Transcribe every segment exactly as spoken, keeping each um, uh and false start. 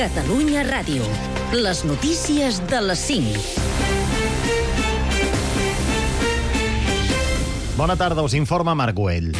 Catalunya Ràdio. Les notícies de les cinc. Bona tarda, us informa Marc Güell.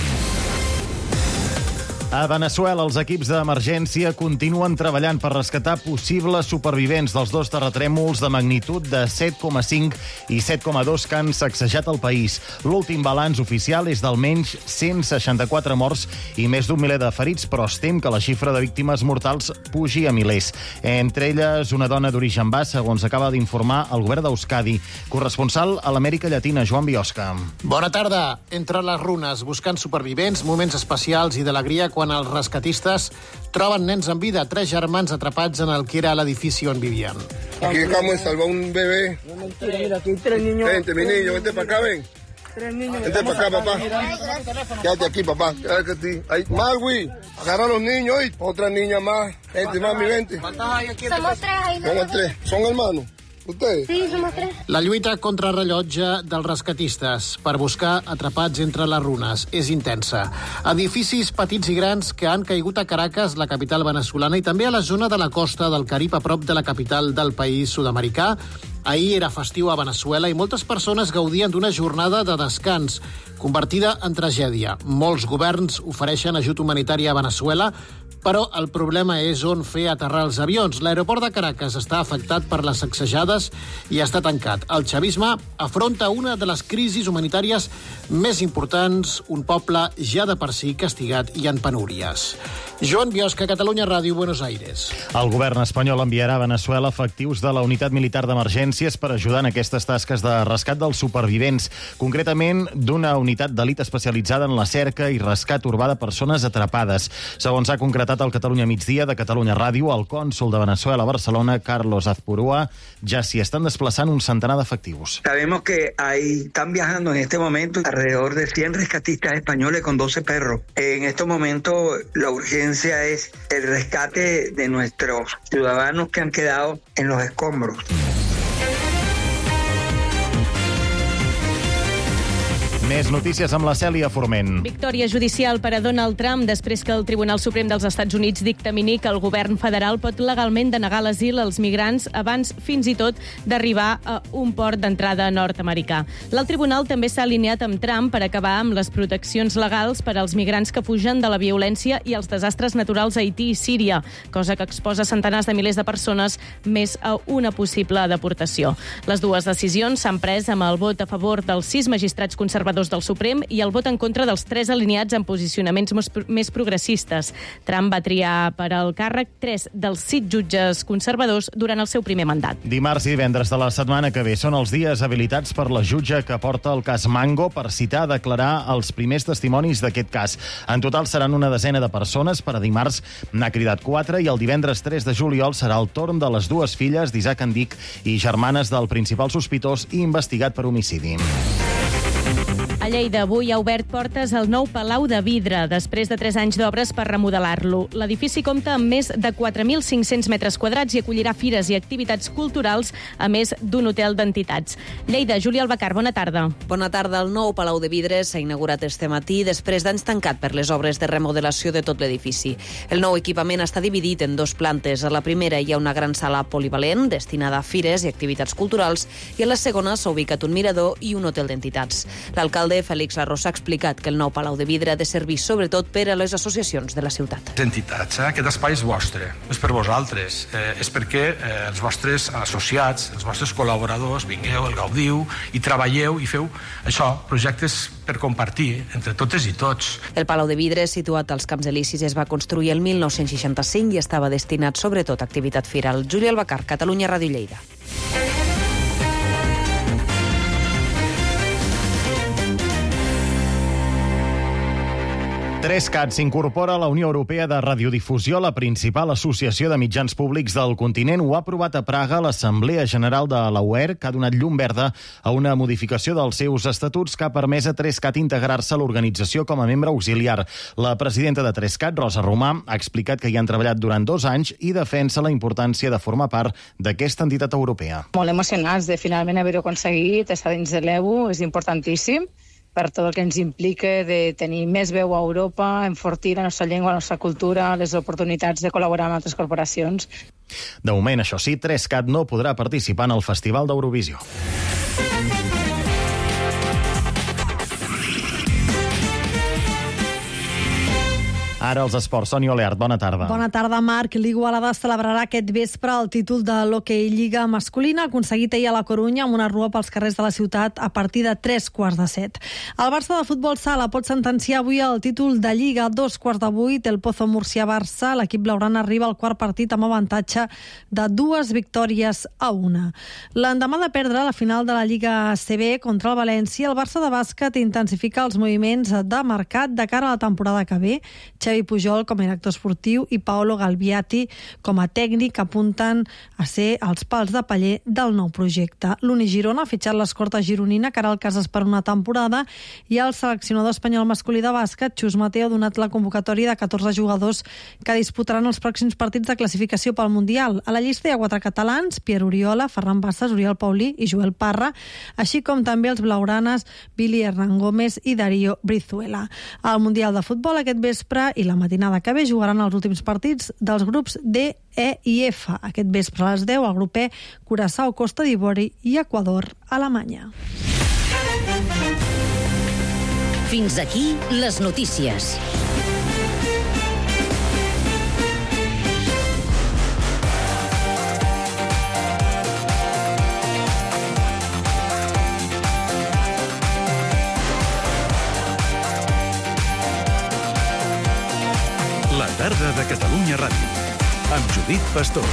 A Veneçuela, els equips d'emergència continuen treballant per rescatar possibles supervivents dels dos terratrèmols de magnitud de set coma cinc i set coma dos que han sacsejat el país. L'últim balanç oficial és d'almenys cent seixanta-quatre morts i més d'un miler de ferits, però es tem que la xifra de víctimes mortals pugi a milers. Entre elles, una dona d'origen basc, segons acaba d'informar el govern d'Euskadi. Corresponsal a l'Amèrica Llatina, Joan Biosca. Bona tarda. Entre les runes, buscant supervivents, moments especials i d'alegria quan els rescatistes troben nens en vida, tres germans atrapats en el que era l'edifici on vivien. Aquí acabamos de salvar un bebé. No mentira, mira, aquí hay tres niños. Vente, mi niño, vente para acá, ven. Tres niños. Vente para acá, papá. Quédate aquí, papá. Quédate aquí. Ahí, Marwi, agarra a los niños y otra niña más. Vente, mami, vente. Somos tres ahí. Somos tres. ¿Son hermanos? ¿Ustedes? Sí, somos tres. La lluita contra rellotge dels rescatistes per buscar atrapats entre les runes és intensa. Edificis petits i grans que han caigut a Caracas, la capital venezolana, i també a la zona de la costa del Carib, a prop de la capital del país sud-americà. Ahir era festiu a Veneçuela i moltes persones gaudien d'una jornada de descans, convertida en tragèdia. Molts governs ofereixen ajut humanitari a Veneçuela, però el problema és on fer aterrar els avions. L'aeroport de Caracas està afectat per les sacsejades i està tancat. El chavisme afronta una de les crisis humanitàries més importants, un poble ja de per si castigat i en penúries. Joan Biosca, Catalunya Ràdio, Buenos Aires. El govern espanyol enviarà a Veneçuela efectius de la unitat militar d'emergències per ajudar en aquestes tasques de rescat dels supervivents, concretament d'una unitat d'elit especialitzada en la cerca i rescat urbà de persones atrapades. Segons ha concretat el Catalunya Migdia de Catalunya Ràdio, el cònsol de Veneçuela a Barcelona, Carlos Azpurúa, ja s'hi estan desplaçant un centenar d'efectius. Sabemos que hay, están viajando en este momento alrededor de cien rescatistas españoles con doce perros. En este momento la urgencia es el rescate de nuestros ciudadanos que han quedado en los escombros. Més notícies amb la Cèlia Forment. Victòria judicial per a Donald Trump després que el Tribunal Suprem dels Estats Units dictamini que el govern federal pot legalment denegar l'asil als migrants abans, fins i tot, d'arribar a un port d'entrada nord-americà. L'alt tribunal també s'ha alineat amb Trump per acabar amb les proteccions legals per als migrants que fugen de la violència i els desastres naturals a Haití i Síria, cosa que exposa centenars de milers de persones més a una possible deportació. Les dues decisions s'han pres amb el vot a favor dels sis magistrats conservadors del Suprem i el vot en contra dels tres alineats en posicionaments més progressistes. Trump va triar per al càrrec tres dels sis jutges conservadors durant el seu primer mandat. Dimarts i divendres de la setmana que ve són els dies habilitats per la jutge que porta el cas Mango per citar a declarar els primers testimonis d'aquest cas. En total seran una desena de persones. Per a dimarts n'ha cridat quatre i el divendres tres de juliol serà el torn de les dues filles d'Isaac Andic i germanes del principal sospitós i investigat per homicidi. A Lleida avui ha obert portes el nou Palau de Vidre, després de tres anys d'obres per remodelar-lo. L'edifici compta amb més de quatre mil cinc-cents metres quadrats i acollirà fires i activitats culturals, a més d'un hotel d'entitats. Lleida, Júlia Albacar, bona tarda. Bona tarda. El nou Palau de Vidre s'ha inaugurat este matí després d'anys tancat per les obres de remodelació de tot l'edifici. El nou equipament està dividit en dos plantes. A la primera hi ha una gran sala polivalent destinada a fires i activitats culturals i a la segona s'ha ubicat un mirador i un hotel d'entitats. L'alcalde Félix Larrosa ha explicat que el nou Palau de Vidre ha de servir sobretot per a les associacions de la ciutat. Entitats, eh? Aquest espai és vostre, és per vosaltres, eh, és perquè eh, els vostres associats, els vostres col·laboradors vingueu, el gaudiu i treballeu i feu això, projectes per compartir entre totes i tots. El Palau de Vidre, situat als Camps Elisis, es va construir el mil nou-cents seixanta-cinc i estava destinat sobretot a activitat firal. Júlia Albacar, Catalunya Ràdio, Lleida. Trescat s'incorpora a la Unió Europea de Radiodifusió, la principal associació de mitjans públics del continent. Ho ha aprovat a Praga l'Assemblea General de la U E R, que ha donat llum verda a una modificació dels seus estatuts que ha permès a Trescat integrar-se a l'organització com a membre auxiliar. La presidenta de Trescat, Rosa Romà, ha explicat que hi han treballat durant dos anys i defensa la importància de formar part d'aquesta entitat europea. Molt emocionats de finalment haver-ho aconseguit, estar dins de l'E U, és importantíssim per tot el que ens implica de tenir més veu a Europa, enfortir la nostra llengua, la nostra cultura, les oportunitats de col·laborar amb altres corporacions. De moment, això sí, tres cat no podrà participar en el Festival d'Eurovisió. Ara els esports. Sònia Oleart, bona tarda. Bona tarda, Marc. L'Igualada celebrarà aquest vespre el títol de l'Hockey Lliga masculina, aconseguit ahir a la Corunya amb una rua pels carrers de la ciutat a partir de tres quarts de set. El Barça de futbol sala pot sentenciar avui el títol de Lliga a dos quarts de vuit. El Pozo Murcia-Barça, l'equip blaugrana arriba al quart partit amb avantatge de dues victòries a una. L'endemà de perdre la final de la Lliga A C B contra el València, el Barça de bàsquet intensifica els moviments de mercat de cara a la temporada que ve. Xavi Pujol com a director esportiu i Paolo Galbiati com a tècnic apunten a ser els pals de paller del nou projecte. L'Uni Girona ha fitxat l'escorta gironina que ara el cases per una temporada i el seleccionador espanyol masculí de bàsquet, Xus Mateo, ha donat la convocatòria de catorze jugadors que disputaran els pròxims partits de classificació pel Mundial. A la llista hi ha quatre catalans, Pierre Oriola, Ferran Bassas, Oriol Paulí i Joel Parra, així com també els blaugranes Billy Hernán Gómez i Darío Brizuela. Al Mundial de Futbol aquest vespre i la matinada que ve jugaran els últims partits dels grups D, E i F. Aquest vespre a les deu, el grup E, Curaçao, Costa d'Ivori i Equador, Alemanya. Fins aquí les notícies. La tarda de Catalunya Ràdio, amb Judit Pastor.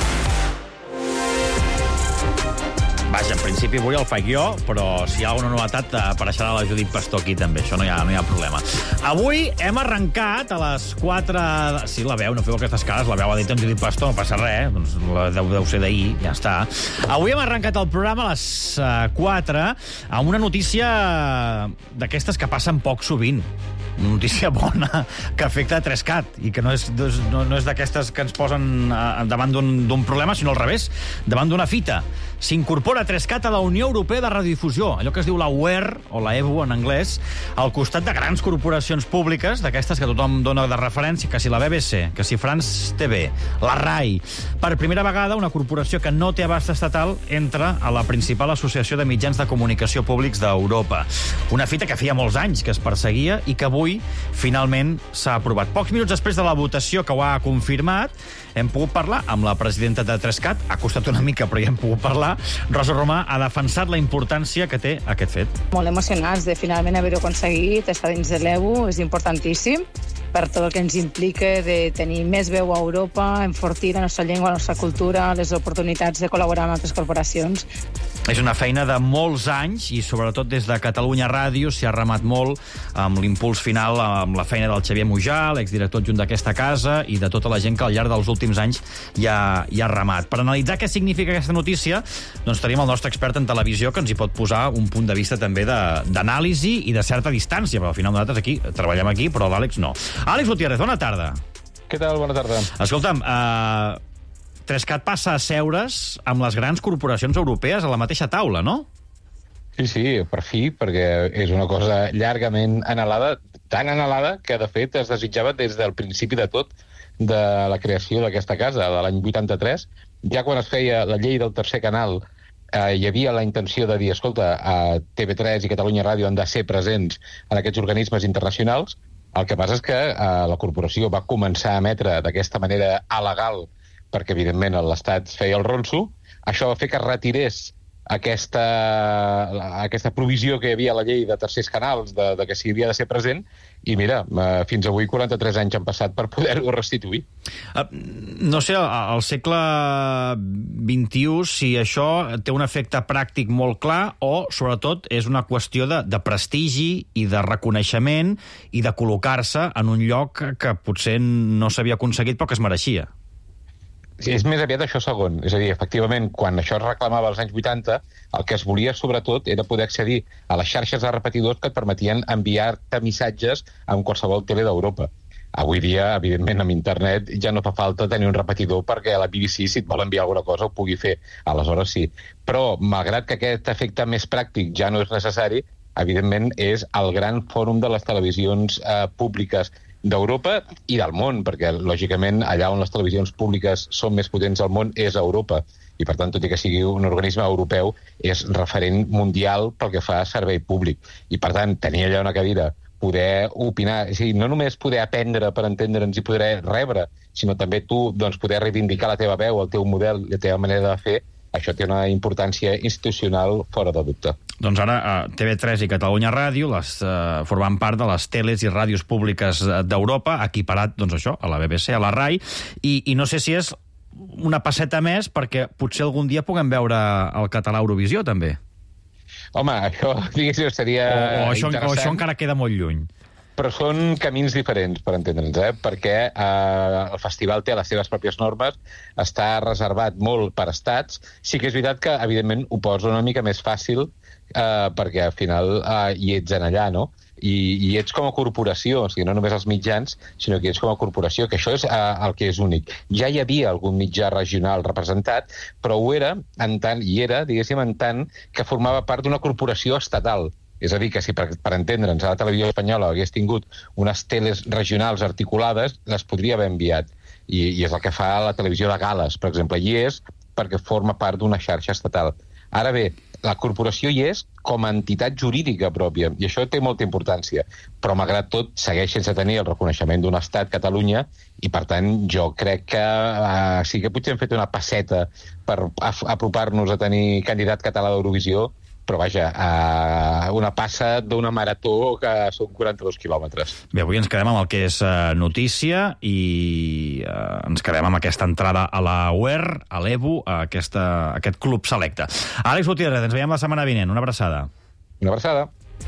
Vaja, en principi avui el faig jo, però si hi ha alguna novetat apareixerà la Judit Pastor aquí també, això no hi ha, no hi ha problema. Avui hem arrencat a les quatre... Sí, la veu, no feu aquestes cares, la veu ha dit en Judit Pastor, no passa res, doncs deu, deu ser d'ahir, ja està. Avui hem arrencat el programa a les quatre amb una notícia d'aquestes que passen poc sovint. Una notícia bona que afecta a tres cat i que no és, no, no és d'aquestes que ens posen davant d'un problema, sinó al revés, davant d'una fita. S'incorpora tres cat a la Unió Europea de Radiodifusió, allò que es diu la U E R, o la E B U en anglès, al costat de grans corporacions públiques, d'aquestes que tothom dona de referència, que si la B B C, que si France T V, la RAI. Per primera vegada, una corporació que no té abast estatal entra a la principal associació de mitjans de comunicació públics d'Europa. Una fita que feia molts anys que es perseguia i que avui, finalment, s'ha aprovat. Pocs minuts després de la votació que ho ha confirmat, hem pogut parlar amb la presidenta de tres cat, ha costat una mica, però ja hem pogut parlar. Rosa Romà ha defensat la importància que té aquest fet. Molt emocionats de finalment haver-ho aconseguit, estar dins de l'E B U, és importantíssim per tot el que ens implica de tenir més veu a Europa, enfortir la nostra llengua, la nostra cultura, les oportunitats de col·laborar amb altres corporacions. És una feina de molts anys i sobretot des de Catalunya Ràdio s'hi ha remat molt amb l'impuls final, amb la feina del Xavier Mujal, exdirector adjunt d'aquesta casa, i de tota la gent que al llarg dels últims anys hi ha, hi ha remat. Per analitzar què significa aquesta notícia, doncs tenim el nostre expert en televisió que ens hi pot posar un punt de vista també d'anàlisi i de certa distància, però al final nosaltres aquí treballem aquí, però l'Àlex no. Àlex Gutiérrez, bona tarda. Què tal? Bona tarda. Escolta'm, eh... tres cat passa a seure's amb les grans corporacions europees a la mateixa taula, no? Sí, sí, per fi, perquè és una cosa llargament anhelada, tan anhelada que, de fet, es desitjava des del principi de tot de la creació d'aquesta casa, de l'any vuitanta-tres. Ja quan es feia la llei del tercer canal, eh, hi havia la intenció de dir, escolta, a T V tres i Catalunya Ràdio han de ser presents en aquests organismes internacionals. El que passa és que eh, la corporació va començar a emetre d'aquesta manera alegal, perquè, evidentment, l'Estat feia el ronso. Això va fer que es retirés aquesta, aquesta provisió que hi havia a la llei de tercers canals, de, de que s'hi havia de ser present, i mira, fins avui quaranta-tres anys han passat per poder-ho restituir. Uh, no sé, al segle vint-i-u, si això té un efecte pràctic molt clar o, sobretot, és una qüestió de, de prestigi i de reconeixement i de col·locar-se en un lloc que potser no s'havia aconseguit però que es mereixia. Sí, és més aviat això segon. És a dir, efectivament, quan això es reclamava als anys vuitanta, el que es volia, sobretot, era poder accedir a les xarxes de repetidors que et permetien enviar-te missatges amb qualsevol tele d'Europa. Avui dia, evidentment, amb internet ja no fa falta tenir un repetidor perquè a la B B C, si et vol enviar alguna cosa, ho pugui fer. Aleshores, sí. Però, malgrat que aquest efecte més pràctic ja no és necessari, evidentment, és el gran fòrum de les televisions eh, públiques d'Europa i del món, perquè, lògicament, allà on les televisions públiques són més potents al món és a Europa. I, per tant, tot i que sigui un organisme europeu, és referent mundial pel que fa a servei públic. I, per tant, tenir allà una cadira, poder opinar, és a dir, no només poder aprendre per entendre'ns i poder rebre, sinó també tu doncs, poder reivindicar la teva veu, el teu model, la teva manera de fer, això té una importància institucional fora de dubte. Doncs ara eh, T V tres i Catalunya Ràdio les, eh, formen part de les teles i ràdios públiques d'Europa, equiparat doncs, això, a la B B C, a la RAI, i, i no sé si és una passeta més perquè potser algun dia puguem veure el català a Eurovisió, també. Home, això, diguéssim, seria o, o, això, interessant. O això encara queda molt lluny. Però són camins diferents, per entendre'ns, eh? perquè eh, el festival té les seves pròpies normes, està reservat molt per estats. Sí que és veritat que, evidentment, ho posa una mica més fàcil eh, perquè, al final, eh, hi ets en allà, no? I, i ets com a corporació, o sigui, no només els mitjans, sinó que ets com a corporació, que això és eh, el que és únic. Ja hi havia algun mitjà regional representat, però ho era, en tant, i era, diguéssim, en tant que formava part d'una corporació estatal. És a dir, que si per, per entendre'ns a la televisió espanyola hagués tingut unes teles regionals articulades, les podria haver enviat. I, i és el que fa la televisió de Gales, per exemple. I és perquè forma part d'una xarxa estatal. Ara bé, la corporació hi és com a entitat jurídica pròpia, i això té molta importància. Però, malgrat tot, segueix sense tenir el reconeixement d'un estat, Catalunya, i, per tant, jo crec que eh, sí que potser hem fet una passeta per apropar-nos a tenir candidat català d'Eurovisió, però vaja, eh, una passa d'una marató que són quaranta-dos quilòmetres. Bé, avui ens quedem amb el que és eh, notícia i eh, ens quedem amb aquesta entrada a la U E R, a l'E B U, a, aquesta, a aquest club selecte. Àlex Gutiérrez, ens veiem la setmana vinent. Una abraçada. Una abraçada.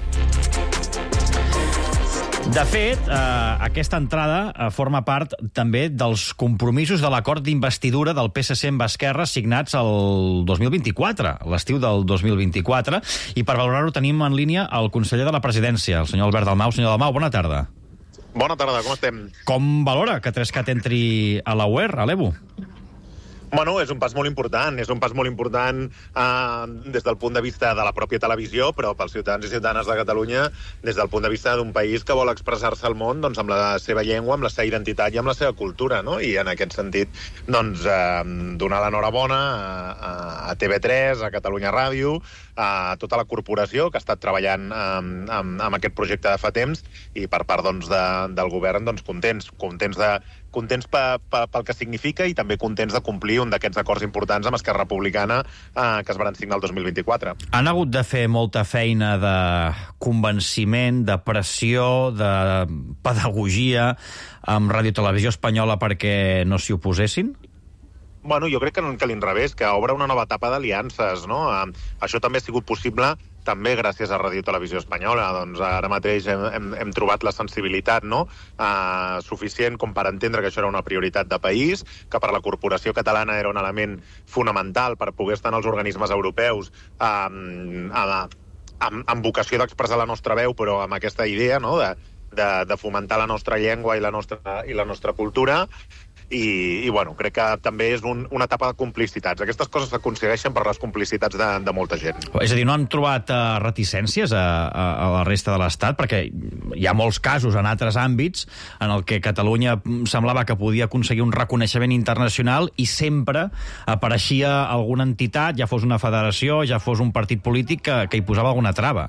De fet, eh, aquesta entrada eh, forma part també dels compromisos de l'acord d'investidura del P S C amb Esquerra signats el dos mil vint-i-quatre, l'estiu del dos mil vint-i-quatre, i per valorar-ho tenim en línia el conseller de la Presidència, el senyor Albert Dalmau. Senyor Dalmau, bona tarda. Bona tarda, com estem? Com valora que Trescat entri a la U E R, a l'E B U? Bueno, és un pas molt important, és un pas molt important eh, des del punt de vista de la pròpia televisió, però pels ciutadans i ciutadanes de Catalunya, des del punt de vista d'un país que vol expressar-se al món doncs, amb la seva llengua, amb la seva identitat i amb la seva cultura, no? I en aquest sentit, doncs, eh, donar l'enhorabona a, a T V tres, a Catalunya Ràdio, a tota la corporació que ha estat treballant eh, amb, amb aquest projecte de fa temps, i per part doncs, de, del govern, doncs, contents, contents de contents pe, pe, pel que significa i també contents de complir un d'aquests acords importants amb Esquerra Republicana eh, que es van signar el dos mil vint-i-quatre. Han hagut de fer molta feina de convenciment, de pressió, de pedagogia amb Ràdio Televisió Espanyola perquè no s'hi oposessin? Bueno, jo crec que, que l'inrevés, que obre una nova etapa d'aliances, no? Eh, això també ha sigut possible també gràcies a Ràdio Televisió Espanyola. Doncs ara mateix hem, hem, hem trobat la sensibilitat, no? Uh, suficient com per entendre que això era una prioritat de país, que per la corporació catalana era un element fonamental per poder estar en els organismes europeus uh, amb, amb, amb vocació d'expressar la nostra veu, però amb aquesta idea, no? de, de, de fomentar la nostra llengua i la nostra, i la nostra cultura. I, i bueno, crec que també és un, una etapa de complicitats. Aquestes coses s'aconsegueixen per les complicitats de, de molta gent. És a dir, no han trobat uh, reticències a, a, a la resta de l'Estat? Perquè hi ha molts casos en altres àmbits en el que Catalunya semblava que podia aconseguir un reconeixement internacional i sempre apareixia alguna entitat, ja fos una federació, ja fos un partit polític, que, que hi posava alguna trava.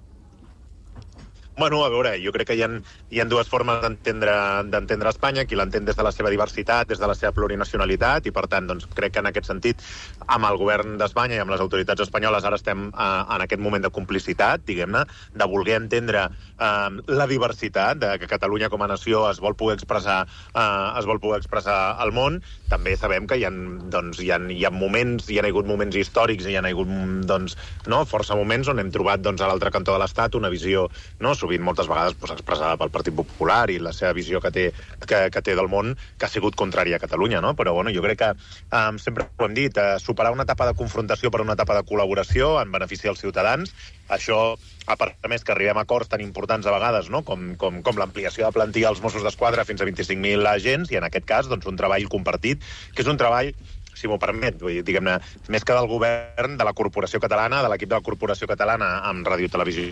Bueno, a veure, jo crec que hi ha, hi ha dues formes d'entendre d'entendre Espanya, qui l'entén des de la seva diversitat, des de la seva plurinacionalitat, i per tant, doncs, crec que en aquest sentit, amb el govern d'Espanya i amb les autoritats espanyoles ara estem eh, en aquest moment de complicitat, diguem-ne, de voler entendre eh, la diversitat, de que Catalunya com a nació es vol poder expressar, eh, es vol poder expressar al món. També sabem que hi ha, doncs, hi ha, hi ha moments, hi ha hagut moments històrics, i hi ha hagut doncs, no, força moments on hem trobat doncs, a l'altre cantó de l'Estat una visió, no, sovint moltes vegades pues, expressada pel Partit Popular i la seva visió que té, que, que té del món, que ha sigut contrària a Catalunya, no? Però bueno, jo crec que um, sempre ho hem dit, uh, superar una etapa de confrontació per una etapa de col·laboració en benefici dels ciutadans. Això, a part a més que arribem a acords tan importants a vegades, no? com, com, com l'ampliació de plantilla als Mossos d'Esquadra fins a vint-i-cinc mil agents, i en aquest cas doncs, un treball compartit, que és un treball, si m'ho permet, diguem-ne, més que del govern, de la corporació catalana, de l'equip de la corporació catalana amb Ràdio Televisió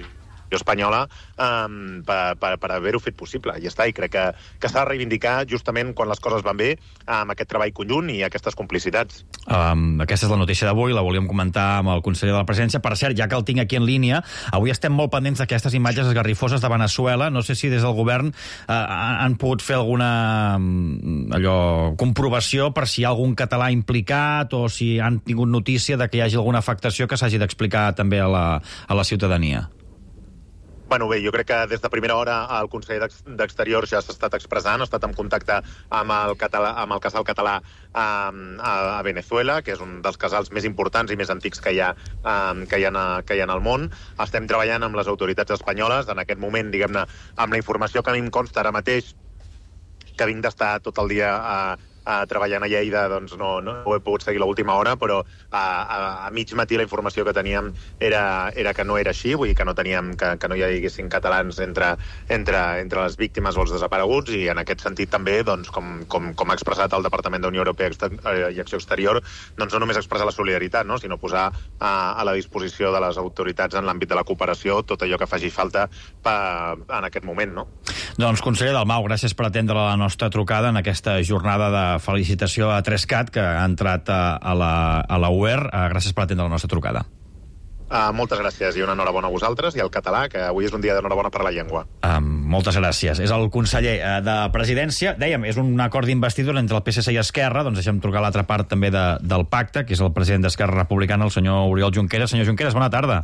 espanyola um, per, per, per haver-ho fet possible. I ja està, i crec que, que s'ha de reivindicar justament quan les coses van bé amb aquest treball conjunt i aquestes complicitats. Um, aquesta és la notícia d'avui, la volíem comentar amb el conseller de la Presidència. Per cert, ja que el tinc aquí en línia, avui estem molt pendents d'aquestes imatges esgarrifoses de Venezuela. No sé si des del govern uh, han pogut fer alguna allò, comprovació per si hi ha algun català implicat o si han tingut notícia de que hi hagi alguna afectació que s'hagi d'explicar també a la, a la ciutadania. Bueno, bé, jo crec que des de primera hora el conseller d'Exteriors ja s'ha estat expressant, ha estat en contacte amb el, català, amb el casal català um, a, a Venezuela, que és un dels casals més importants i més antics que hi ha, um, que hi ha, que hi ha al món. Estem treballant amb les autoritats espanyoles. En aquest moment, diguem-ne, amb la informació que a mi em consta ara mateix, que vinc d'estar tot el dia a, a treballant a Lleida, doncs no, no ho he pogut seguir l'última hora, però a, a, a mig matí la informació que teníem era, era que no era així, vull dir que no teníem, que, que no hi haguessin catalans entre, entre, entre les víctimes o els desapareguts, i en aquest sentit també, doncs, com, com, com ha expressat el Departament d'Unió Europea i Acció Exterior, doncs no només expressar la solidaritat, no?, sinó posar a, a la disposició de les autoritats en l'àmbit de la cooperació tot allò que faci falta per, en aquest moment, no? Doncs, conseller Dalmau, gràcies per atendre la nostra trucada en aquesta jornada de felicitació a Trescat, que ha entrat a, a la, a la U E R. Uh, gràcies per atendre la nostra trucada. Uh, moltes gràcies i una enhorabona a vosaltres i al català, que avui és un dia d'enhorabona per la llengua. Uh, moltes gràcies. És el conseller uh, de Presidència. Dèiem, és un acord d'investidura entre el P S C i Esquerra. Doncs deixem trucar l'altra part també de, del pacte, que és el president d'Esquerra Republicana, el senyor Oriol Junqueras. Senyor Junqueras, bona tarda.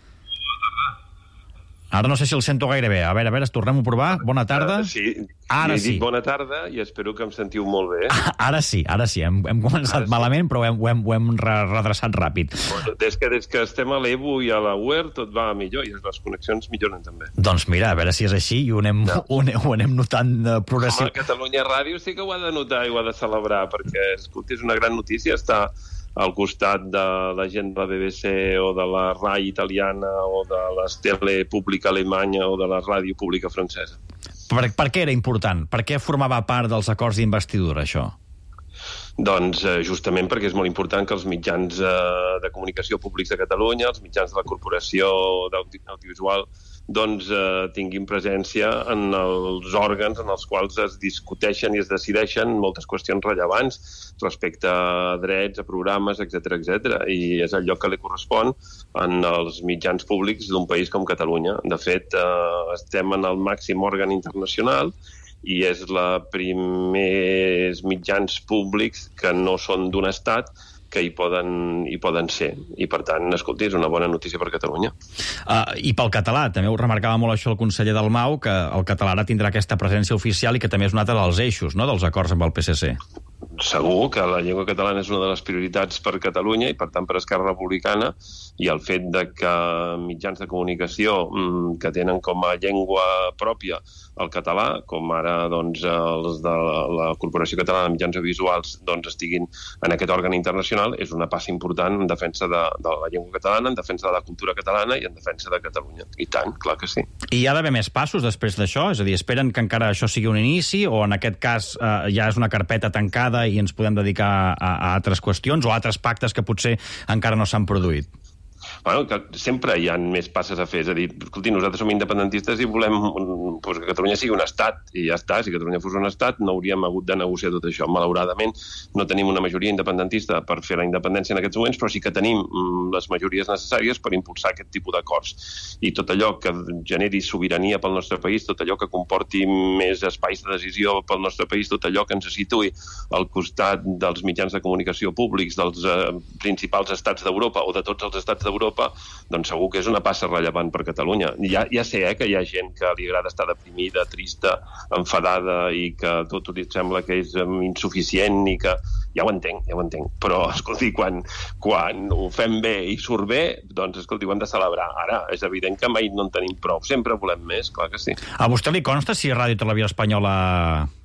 Ara no sé si el sento gaire bé. A veure, a veure, tornem a provar. Bona tarda. Uh, sí, ara sí. sí. Bona tarda i espero que em sentiu molt bé. Ara sí, ara sí. Hem, hem començat ara malament, sí. Però ho hem, ho hem, ho hem redreçat ràpid. Bueno, des, que, des que estem a l'E B U i a la U E R tot va millor i les connexions milloren també. Doncs mira, a veure si és així i ho anem, no. ho anem, ho anem notant uh, progressiu. Home, Catalunya Ràdio sí que ho ha de notar i ho ha de celebrar, perquè, escolta, és una gran notícia estar al costat de la gent de la B B C o de la RAI italiana o de la tele pública alemanya o de la ràdio pública francesa. Per, per què era important? Per què formava part dels acords d'investidura, això? Doncs eh, justament perquè és molt important que els mitjans eh, de comunicació públics de Catalunya, els mitjans de la Corporació d'Audiovisual, doncs eh, tinguin presència en els òrgans en els quals es discuteixen i es decideixen moltes qüestions rellevants respecte a drets, a programes, etcètera, etcètera. I és el lloc que li correspon en els mitjans públics d'un país com Catalunya. De fet, eh, estem en el màxim òrgan internacional i és la primers mitjans públics que no són d'un estat que hi poden, hi poden ser. I, per tant, escolti, és una bona notícia per Catalunya. Uh, I pel català, també ho remarcava molt això el conseller Dalmau, que el català ara tindrà aquesta presència oficial i que també és un altre dels eixos, no?, dels acords amb el P S C. Segur que la llengua catalana és una de les prioritats per Catalunya i, per tant, per Esquerra Republicana, i el fet de que mitjans de comunicació mmm, que tenen com a llengua pròpia el català, com ara doncs, els de la Corporació Catalana de Mitjans Audiovisuals doncs, estiguin en aquest òrgan internacional, és una passa important en defensa de, de la llengua catalana, en defensa de la cultura catalana i en defensa de Catalunya. I tant, clar que sí. I hi ha d'haver més passos després d'això? És a dir, esperen que encara això sigui un inici o en aquest cas eh, ja és una carpeta tancada i ens podem dedicar a, a altres qüestions o a altres pactes que potser encara no s'han produït? Bueno, que sempre hi ha més passes a fer. És a dir, escolti, nosaltres som independentistes i volem pues, que Catalunya sigui un estat, i ja està, si Catalunya fos un estat no hauríem hagut de negociar tot això. Malauradament no tenim una majoria independentista per fer la independència en aquests moments, però sí que tenim les majories necessàries per impulsar aquest tipus d'acords. I tot allò que generi sobirania pel nostre país, tot allò que comporti més espais de decisió pel nostre país, tot allò que ens situï al costat dels mitjans de comunicació públics, dels eh, principals estats d'Europa o de tots els estats d'Europa, doncs segur que és una passa rellevant per Catalunya. Ja, ja sé eh, que hi ha gent que li agrada estar deprimida, trista, enfadada i que tot li sembla que és um, insuficient i que... Ja ho entenc, ja ho entenc. Però, escolti, quan, quan ho fem bé i surt bé, doncs, escolti, ho hem de celebrar. Ara, és evident que mai no en tenim prou. Sempre volem més, clar que sí. A vostè li consta si Ràdio i Televisió Espanyola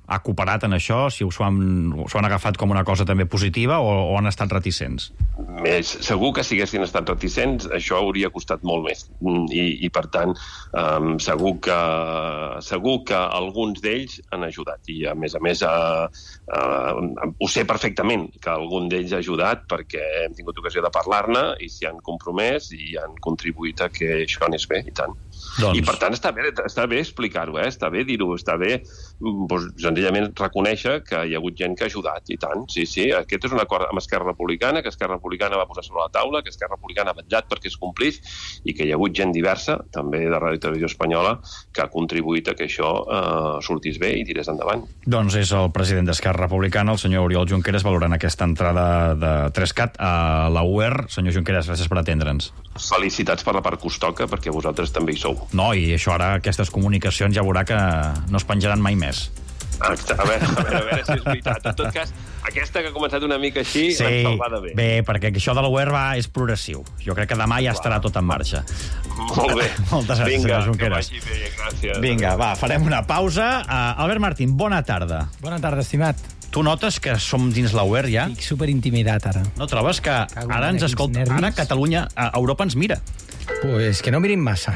ha cooperat en això, si s'ho han, han agafat com una cosa també positiva o, o han estat reticents? Més, segur que si haguessin estat reticents això hauria costat molt més i, i per tant um, segur, que, segur que alguns d'ells han ajudat i a més a més uh, uh, ho sé perfectament que algun d'ells ha ajudat perquè hem tingut ocasió de parlar-ne i s'hi han compromès i han contribuït a que això anés bé i tant. Doncs... I per tant està bé, està bé explicar-ho, eh? Està bé dir-ho, està bé doncs, senzillament reconèixer que hi ha hagut gent que ha ajudat i tant, sí, sí, aquest és un acord amb Esquerra Republicana, que Esquerra Republicana va posar sobre la taula, que Esquerra Republicana ha vetllat perquè es complís i que hi ha hagut gent diversa, també de Ràdio i Televisió Espanyola, que ha contribuït a que això eh, sortís bé i tirés endavant. Doncs és el president d'Esquerra Republicana, el senyor Oriol Junqueras, valorant aquesta entrada de Trescat a la U E R. Senyor Junqueras, gràcies per atendre'ns. Felicitats per la part que us toca, perquè vosaltres també hi sou. No, i això ara, aquestes comunicacions, ja veurà que no es penjaran mai més. A veure, a veure, a veure si és veritat. En tot cas, aquesta que ha començat una mica així, sí, l'hem salvada bé. Bé, perquè això de la U E R va, és progressiu. Jo crec que demà ja estarà tot en marxa. Molt bé. Moltes gràcies, Vinga, senyor Junqueras. que vagi bé, gràcies. Vinga, va, farem una pausa. Uh, Albert Martín, bona tarda. Bona tarda, estimat. Tu notes que som dins la U E R ja? Estic superintimidat, ara. No trobes que ara ens escolta, ara Catalunya, a Europa ens mira? Pues que no mirin massa.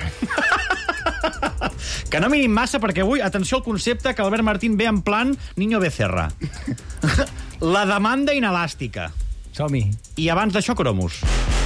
Que no mirin massa, perquè avui, atenció al concepte que Albert Martín ve en plan Niño Becerra. La demanda inelàstica. Som-hi. I abans d'això, cromos.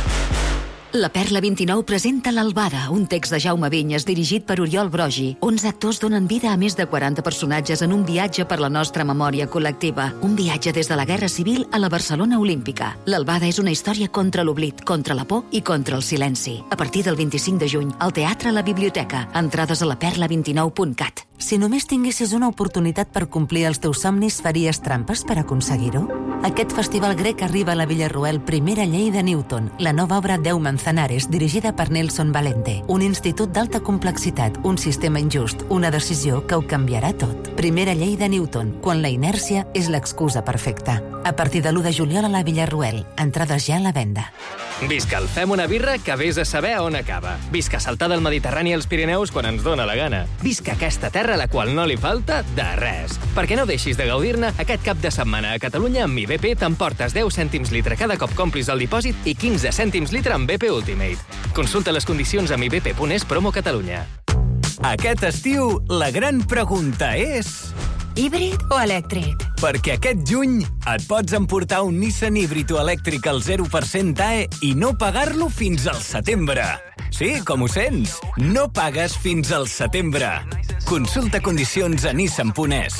La Perla vint-i-nou presenta L'Albada, un text de Jaume Vinyes dirigit per Oriol Brogi. Onze actors donen vida a més de quaranta personatges en un viatge per la nostra memòria col·lectiva. Un viatge des de la Guerra Civil a la Barcelona Olímpica. L'Albada és una història contra l'oblit, contra la por i contra el silenci. A partir del vint-i-cinc de juny, al Teatre La Biblioteca. Entrades a la perla vint i nou punt cat. Si només tinguessis una oportunitat per complir els teus somnis, faries trampes per aconseguir-ho? Aquest festival grec arriba a la Villarroel Primera Llei de Newton, la nova obra Deu Manzanares, dirigida per Nelson Valente. Un institut d'alta complexitat, un sistema injust, una decisió que ho canviarà tot. Primera Llei de Newton, quan la inèrcia és l'excusa perfecta. A partir de l'u de juliol a la Villarroel. Entrades ja a la venda. Visca el Fem una birra que vés a saber on acaba. Visca saltar del Mediterrani als Pirineus quan ens dóna la gana. Visca aquesta terra a la qual no li falta de res. Perquè no deixis de gaudir-ne, aquest cap de setmana a Catalunya amb Mi B P t'emportes deu cèntims litre cada cop complis el dipòsit i quinze cèntims litre amb B P Ultimate. Consulta les condicions a mi b p punt es promo Catalunya. Aquest estiu, la gran pregunta és... Híbrid o elèctric? Perquè aquest juny et pots emportar un Nissan híbrid o elèctric al zero per cent A E i no pagar-lo fins al setembre. Sí, com ho sents? No pagues fins al setembre. Consulta condicions a nissan punt es.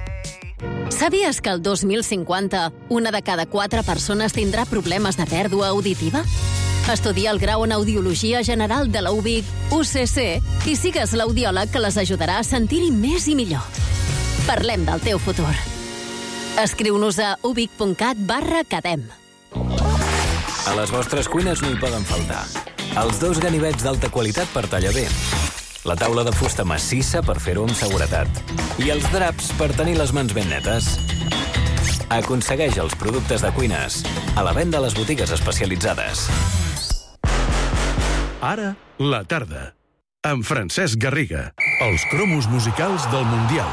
Sabies que el dos mil cinquanta una de cada quatre persones tindrà problemes de pèrdua auditiva? Estudia el grau en Audiologia General de la U B I C U C C i sigues l'audiòleg que les ajudarà a sentir-hi més i millor. Parlem del teu futur. Escriu-nos a ubic.cat barra cadem. A les vostres cuines no hi poden faltar els dos ganivets d'alta qualitat per tallar bé, la taula de fusta massissa per fer-ho amb seguretat i els draps per tenir les mans ben netes. Aconsegueix els productes de cuines a la venda a les botigues especialitzades. Ara, la tarda. Amb Francesc Garriga. Els cromos musicals del Mundial.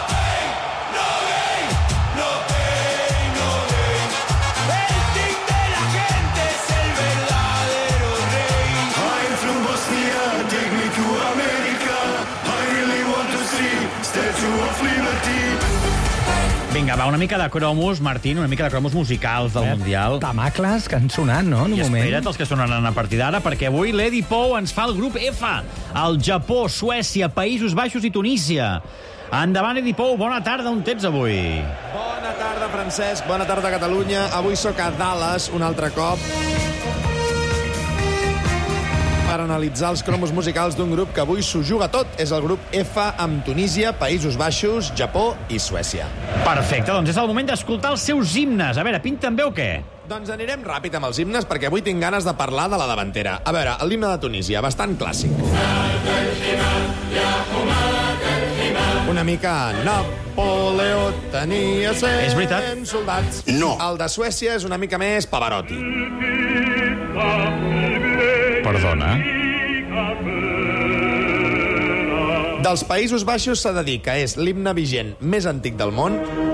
Vinga, va, una mica de cromos, Martín, una mica de cromos musicals del Mundial. Tamacles que han sonat, no?, en un I moment. espera't els que sonaran a partir d'ara, perquè avui l'Edi Pou ens fa el grup F. El Japó, Suècia, Països Baixos i Tunísia. Endavant, Edi Pou, bona tarda, on tens avui? Bona tarda, Francesc, bona tarda, Catalunya. Avui sóc a Dallas, un altre cop, per analitzar els cromos musicals d'un grup que avui s'ho juga tot. És el grup F amb Tunísia, Països Baixos, Japó i Suècia. Perfecte, doncs és el moment d'escoltar els seus himnes. A veure, pinten bé o què? Doncs anirem ràpid amb els himnes, perquè avui tinc ganes de parlar de la davantera. A veure, l'himne de Tunísia, bastant clàssic. Una mica Napoleó tenia És veritat. cent soldats. No. El de Suècia és una mica més Pavarotti. Perdona. Dels Països Baixos s'ha de dir que és l'himne vigent més antic del món.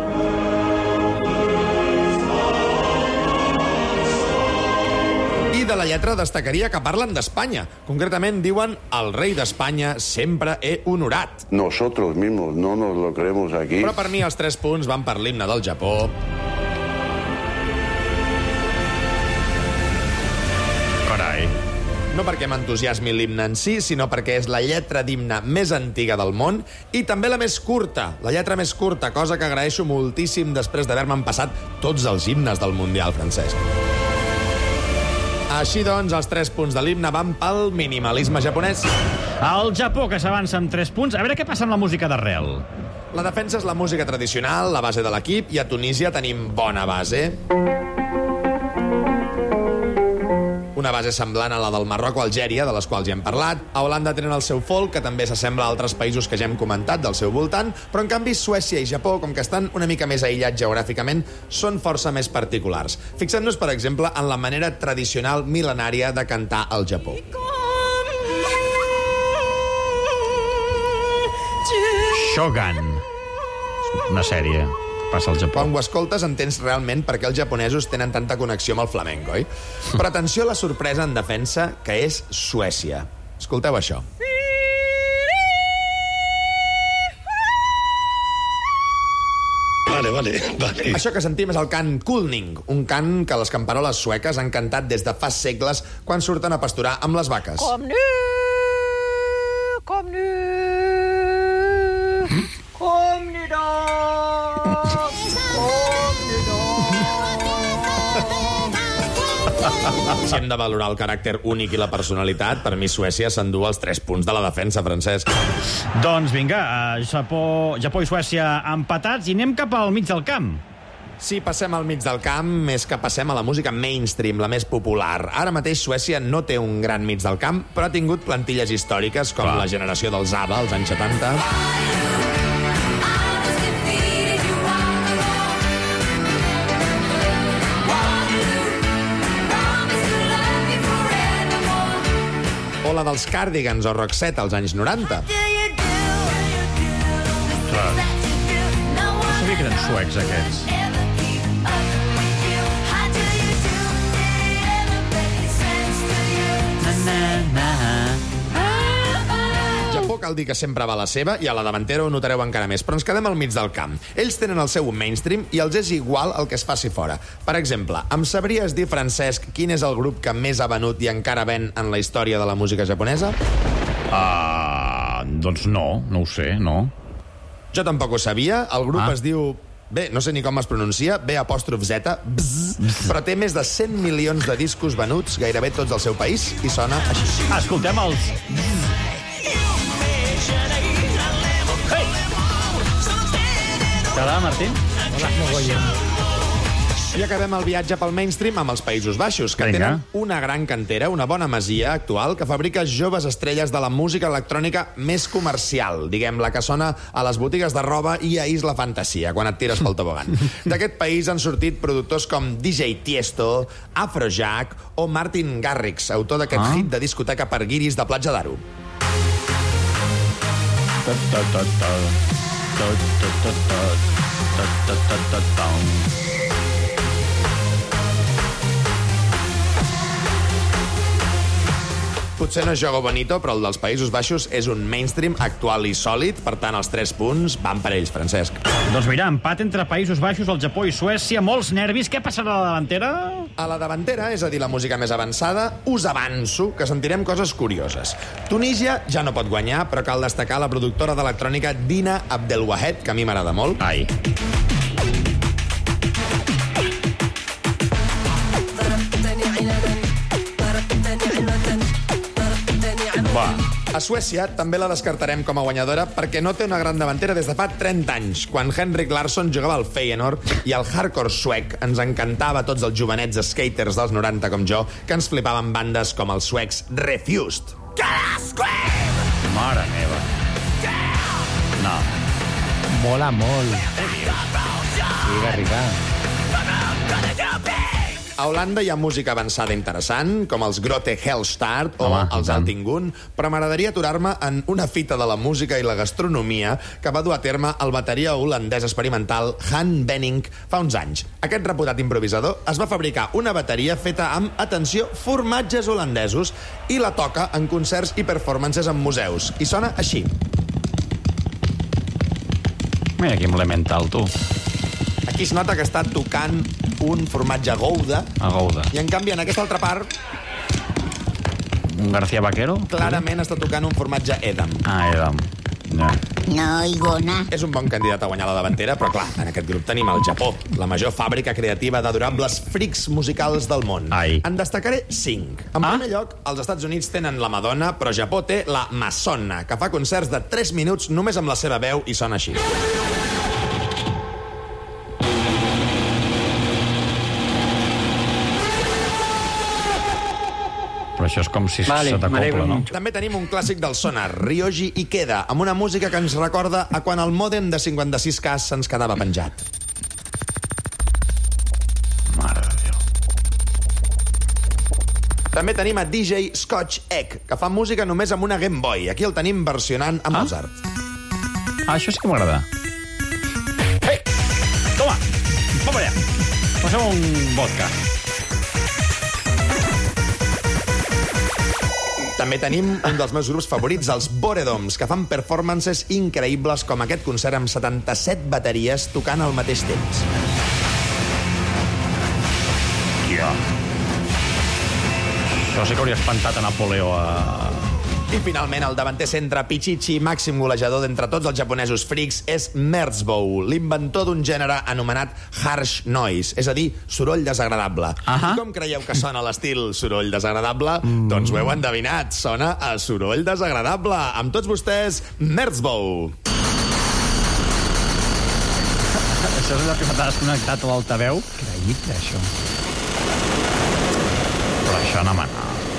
I de la lletra destacaria que parlen d'Espanya. Concretament diuen el rei d'Espanya sempre he honorat. Nosotros mismos no nos lo creemos aquí. Però per mi els tres punts van per l'himne del Japó. Carai. No perquè m'entusiasmi l'himne en si, sinó perquè és la lletra d'himne més antiga del món i també la més curta, la lletra més curta, cosa que agraeixo moltíssim després d'haver-me'n passat tots els himnes del Mundial, Francesc. Així doncs, els tres punts de l'himne van pel minimalisme japonès. El Japó, que s'avança amb tres punts. A veure què passa amb la música d'arrel. La defensa és la música tradicional, la base de l'equip, i a Tunísia tenim bona base. Una base semblant a la del Marroc o Algèria, de les quals ja hem parlat. A Holanda tenen el seu folk, que també s'assembla a altres països que ja hem comentat del seu voltant, però en canvi Suècia i Japó, com que estan una mica més aïllats geogràficament, són força més particulars. Fixem-nos, per exemple, en la manera tradicional mil·lenària de cantar al Japó. Shogun. Una sèrie. Passa al Japó. Quan ho escoltes entens realment per què els japonesos tenen tanta connexió amb el flamenco, oi? Però atenció a la sorpresa en defensa, que és Suècia. Escolteu això. Vale, vale, vale. Això que sentim és el cant Kulning, un cant que les camperoles sueques han cantat des de fa segles quan surten a pasturar amb les vaques. Kom nu, kom nu, kom nu da. Si hem de valorar el caràcter únic i la personalitat, per mi Suècia s'endú els tres punts de la defensa, Francesc. Doncs vinga, Japó, Japó i Suècia empatats i anem cap al mig del camp. Si passem al mig del camp, és que passem a la música mainstream, la més popular. Ara mateix Suècia no té un gran mig del camp, però ha tingut plantilles històriques com Clar. la generació dels ABBA als anys setanta. O la dels Cardigans o Roxette als anys noranta. Clar. No sabia que eren suecs, aquests. Japó cal dir que sempre va a la seva i a la davantera ho notareu encara més, però ens quedem al mig del camp. Ells tenen el seu mainstream i els és igual el que es faci fora. Per exemple, em sabries dir, Francesc, quin és el grup que més ha venut i encara ven en la història de la música japonesa? Uh, doncs no, no ho sé, no. Jo tampoc ho sabia. El grup Ah. es diu... Bé, no sé ni com es pronuncia, B apòstrof Z, bzz, bzz, però té més de cent milions de discos venuts, gairebé tots al seu país, i sona així. Escoltem els... Hey! T'agrada, Martín? Hola, mogollon. I acabem el viatge pel mainstream amb els Països Baixos, que Vinga. tenen una gran cantera, una bona masia actual, que fabrica joves estrelles de la música electrònica més comercial, diguem, la que sona a les botigues de roba i a Isla Fantasia, quan et tires pel tobogan. D'aquest país han sortit productors com D J Tiesto, Afrojack o Martin Garrix, autor d'aquest Ah. hit de discoteca per guiris de Platja d'Aro. Ta, ta, ta, ta. Ta, ta, ta, ta. Ta, ta, ta, ta, ta. Potser no és Jogo Bonito, però el dels Països Baixos és un mainstream actual i sòlid, per tant, els tres punts van per ells, Francesc. Doncs mira, empat entre Països Baixos, el Japó i Suècia, molts nervis. Què passarà a la davantera? A la davantera, és a dir, la música més avançada, us avanço que sentirem coses curioses. Tunísia ja no pot guanyar, però cal destacar la productora d'electrònica Dina Abdelwahed, que a mi m'agrada molt. Ai. Va. A Suècia també la descartarem com a guanyadora perquè no té una gran davantera des de fa trenta anys, quan Henrik Larsson jugava al Feyenoord i el hardcore suec ens encantava a tots els jovenets skaters dels noranta com jo, que ens flipaven bandes com els suecs Refused. Mare meva. No. Mola molt. Sí, Garriga. A Holanda hi ha música avançada interessant, com els Grote Hellstart o Home, els i tant. Altingun, però m'agradaria aturar-me en una fita de la música i la gastronomia que va dur a terme el bateria holandès experimental Han Benning fa uns anys. Aquest reputat improvisador es va fabricar una bateria feta amb, atenció, formatges holandesos i la toca en concerts i performances en museus. I sona així. Mira quin elemental, tu. Aquí es nota que està tocant un formatge Gouda. A Gouda. I, en canvi, en aquesta altra part, Un García Vaquero? clarament està tocant un formatge Edam. Ah, Edam. Ja. No, Igona. És un bon candidat a guanyar la davantera, però clar, en aquest grup tenim el Japó, la major fàbrica creativa d'adorables frics musicals del món. Ai. En destacaré cinc. En ah? primer lloc, els Estats Units tenen la Madonna, però Japó té la Madonna, que fa concerts de tres minuts només amb la seva veu i sona així. Però això és com si vale, se t'acopla, no? També tenim un clàssic del sonar, Ryoji Ikeda, amb una música que ens recorda a quan el mòdem de cinquanta-sis K se'ns quedava penjat. Mare de Déu. També tenim a D J Scotch Egg, que fa música només amb una Game Boy. Aquí el tenim versionant a Mozart. Ah, això sí que m'agrada. Ei! Toma! Vamos allá. Posem un vodka. També tenim un dels meus grups favorits, els Boredoms, que fan performances increïbles com aquest concert amb setanta-set bateries tocant al mateix temps. Yeah. Això sí que hauria espantat a Napoleó a... I finalment, el davanter centre Pichichi, màxim golejador d'entre tots els japonesos frics, és Merzbow, l'inventor d'un gènere anomenat harsh noise, és a dir, soroll desagradable. I com creieu que sona l'estil soroll desagradable? Mm. Doncs ho heu endevinat, sona a soroll desagradable. Amb tots vostès, Merzbow. Això és allò que t'ha desconnectat l'altaveu? Creïble, això. Però això no m'ha...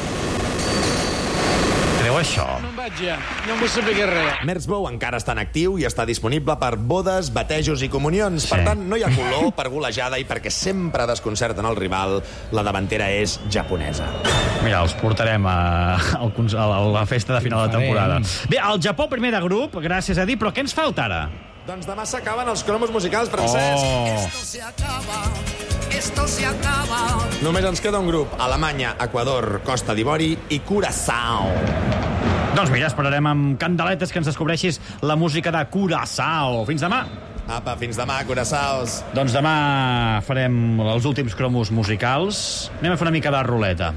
Creu això? No em vaig ja, no em vull saber què res. Merzbow encara està en actiu i està disponible per bodes, batejos i comunions. Sí. Per tant, no hi ha color per golejada i perquè sempre desconcerten el rival, la davantera és japonesa. Mira, els portarem a, a, a la festa de final de temporada. Bé, el Japó primer de grup, gràcies a dir, però què ens falta ara? Doncs demà s'acaben els cromos musicals, Francesc. Oh. Esto se acaba, esto se acaba. Només ens queda un grup, Alemanya, Equador, Costa d'Ivori i Curaçao. Doncs mira, esperarem amb candeletes que ens descobreixis la música de Curaçao. Fins demà. Apa, fins demà, Curaçaos. Doncs demà farem els últims cromos musicals. Anem a fer una mica de ruleta.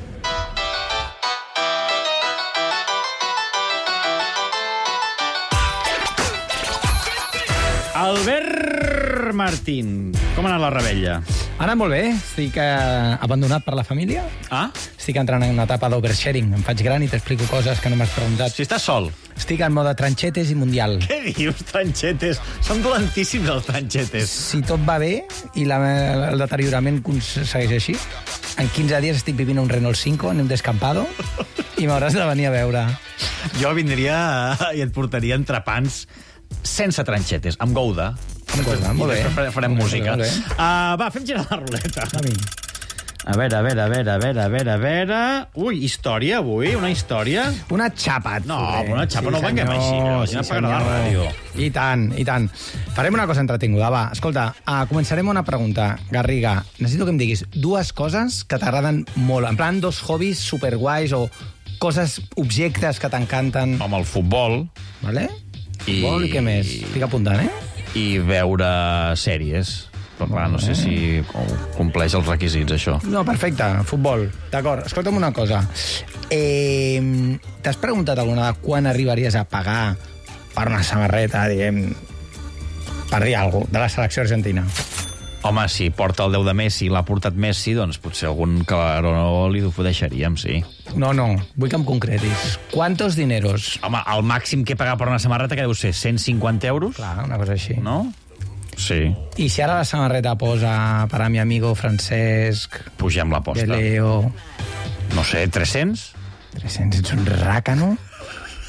Albert Martín, com ha anat la rebella? Ha anat molt bé, estic eh, abandonat per la família. Ah? Estic entrant en una etapa d'oversharing. Em faig gran i t'explico coses que no m'has preguntat. Si estàs sol. Estic en mode tranchetes i mundial. Què dius, tranchetes? Són dolentíssims els tranchetes. Si tot va bé i la, el deteriorament segueix així, en quinze dies estic vivint un Renault cinco, anem d'escampado, i m'hauràs de venir a veure. Jo vindria i et portaria entrepans sense tranchetes, amb Gouda. Amb Gouda, molt bé. I farem música. Uh, va, fem girar la ruleta. A veure, a veure, a veure, a veure, a veure, a veure... Ui, història avui? Una història? Una xapa. No, una xapa sí, no venguem així. Sí, sí, la ràdio. I tant, i tant. Farem una cosa entretinguda, va. Escolta, uh, començarem una pregunta. Garriga, necessito que em diguis dues coses que t'agraden molt. En plan, dos hobbies superguais o coses, objectes que t'encanten. Home, el futbol. Vale? I... Futbol i què més? Estic apuntant, eh? I veure sèries. Però clar, no sé si compleix els requisits, això. No, perfecte, futbol. D'acord, escolta'm una cosa. Eh, T'has preguntat alguna de quan arribaries a pagar per una samarreta, diguem, per dir alguna cosa, de la selecció argentina? Home, si porta el deu de Messi i l'ha portat Messi, doncs potser algun calaró li ho deixaríem, sí. No, no, vull que em concretis. ¿Cuántos dineros? Home, el màxim que he pagat per una samarreta, que deu ser cent cinquanta euros? Clar, una cosa així. No? Sí. I si ara la samarreta posa per a mi amigo Francesc... Pugem l'aposta. De Leo... No sé, tres-cents? tres-cents, ets un ràcano?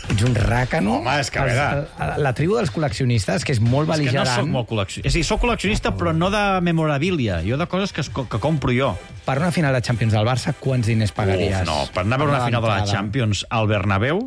Ets un ràcano. Home, és que a veure... La, la tribu dels col·leccionistes, que és molt beligerant... És que no soc molt col·leccionista. És a dir, soc col·leccionista, però no de memorabilia. Jo de coses que, que compro jo. Per una final de Champions del Barça, quants diners pagaries? Uf, no, per anar a veure una final de la Champions al Bernabéu,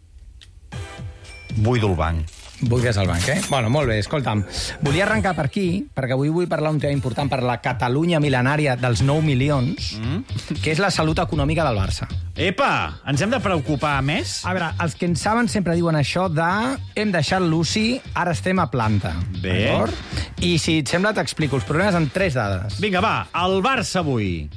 buido el banc. Buides al banc, eh? Bueno, molt bé, escolta'm. Volia arrencar per aquí, perquè avui vull parlar un tema important per la Catalunya mil·lenària dels nou milions, mm? que és la salut econòmica del Barça. Epa! Ens hem de preocupar més? A veure, els que en saben sempre diuen això de hem deixat l'U C I, ara estem a planta. Bé. I si et sembla t'explico els problemes en tres dades. Vinga, va, el Barça avui.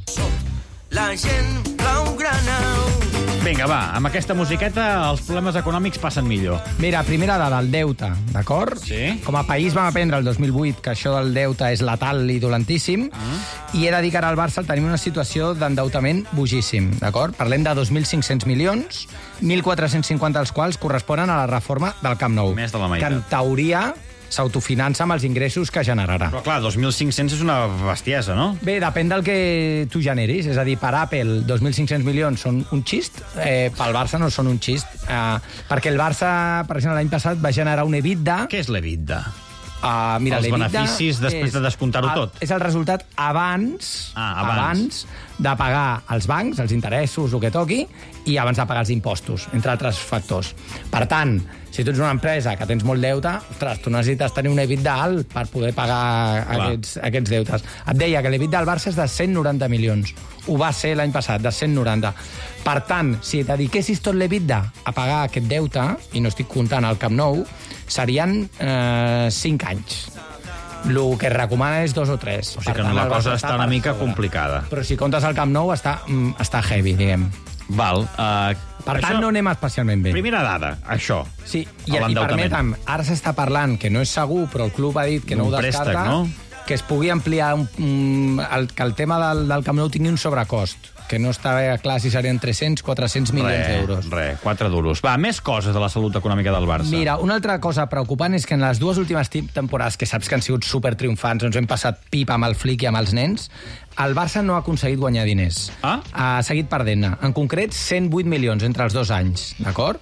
La gent blaugrana. Vinga, va, amb aquesta musiqueta els problemes econòmics passen millor. Mira, primera dada, el deute, d'acord? Sí. Com a país vam aprendre el dos mil vuit que això del deute és letal i dolentíssim, mm. i he de dir que ara al Barça tenim una situació d'endeutament bogíssim, d'acord? Parlem de dos mil cinc-cents milions, mil quatre-cents cinquanta dels quals corresponen a la reforma del Camp Nou. Més de la meitat. Que en teoria s'autofinança amb els ingressos que generarà. Però clar, dos mil cinc-cents és una bestiesa, no? Bé, depèn del que tu generis. És a dir, per Apple, dos mil cinc-cents milions són un xist, eh, pel Barça no són un xist. Eh, perquè el Barça, per exemple, l'any passat va generar un EBITDA... Què és l'EBITDA? Uh, mira, els beneficis després és, de descomptar-ho tot. És el resultat abans, ah, abans. abans de pagar els bancs, els interessos, el que toqui, i abans de pagar els impostos, entre altres factors. Per tant, si tu ets una empresa que tens molt deute, ostres, tu necessites tenir un EBITDA alt per poder pagar aquests, aquests deutes. Et deia que l'EBITDA del Barça és de cent noranta milions. Ho va ser l'any passat, de cent noranta. Per tant, si et dediquessis tot l'EBITDA a pagar aquest deute, i no estic comptant el Camp Nou, serien eh, cinc anys. El que es recomana és dos o tres. O sigui que la cosa està una mica complicada. Però si comptes el Camp Nou, està, està heavy, diguem. Val. Uh, per tant, no anem especialment bé. Primera dada, això. Sí, i, i permetem, ara s'està parlant, que no és segur, però el club ha dit que no ho descarta, préstec, no? Que es pugui ampliar, un, un, el, que el tema del, del Camp Nou tingui un sobrecost, que no estava clar si serien tres-cents, quatre-cents milions d'euros. Res, quatre duros. Va, més coses de la salut econòmica del Barça. Mira, una altra cosa preocupant és que en les dues últimes temporades, que saps que han sigut supertriomfants, ens hem passat pipa amb el Flick i amb els nens, el Barça no ha aconseguit guanyar diners. Ah? Ha seguit perdent-ne. En concret, cent vuit milions entre els dos anys, d'acord?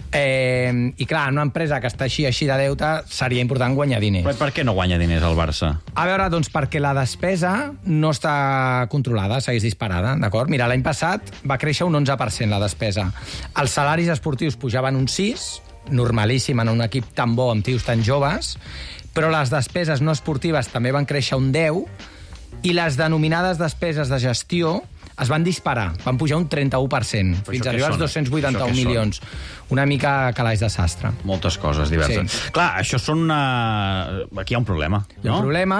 Eh, I clar, en una empresa que està així, així de deute, seria important guanyar diners. Però per què no guanya diners el Barça? A veure, doncs perquè la despesa no està controlada, segueix disparada, d'acord? Mira, l'any passat va créixer un onze per cent la despesa. Els salaris esportius pujaven un sis, normalíssim en un equip tan bo amb tios tan joves, però les despeses no esportives també van créixer un deu, i les denominades despeses de gestió es van disparar, van pujar un trenta-u per cent, fins a arribar als dos-cents vuitanta-un milions. Una mica calaix de sastre. Moltes coses diverses. Sí. Clar, això són una... Aquí hi ha un problema, no? Hi ha un problema.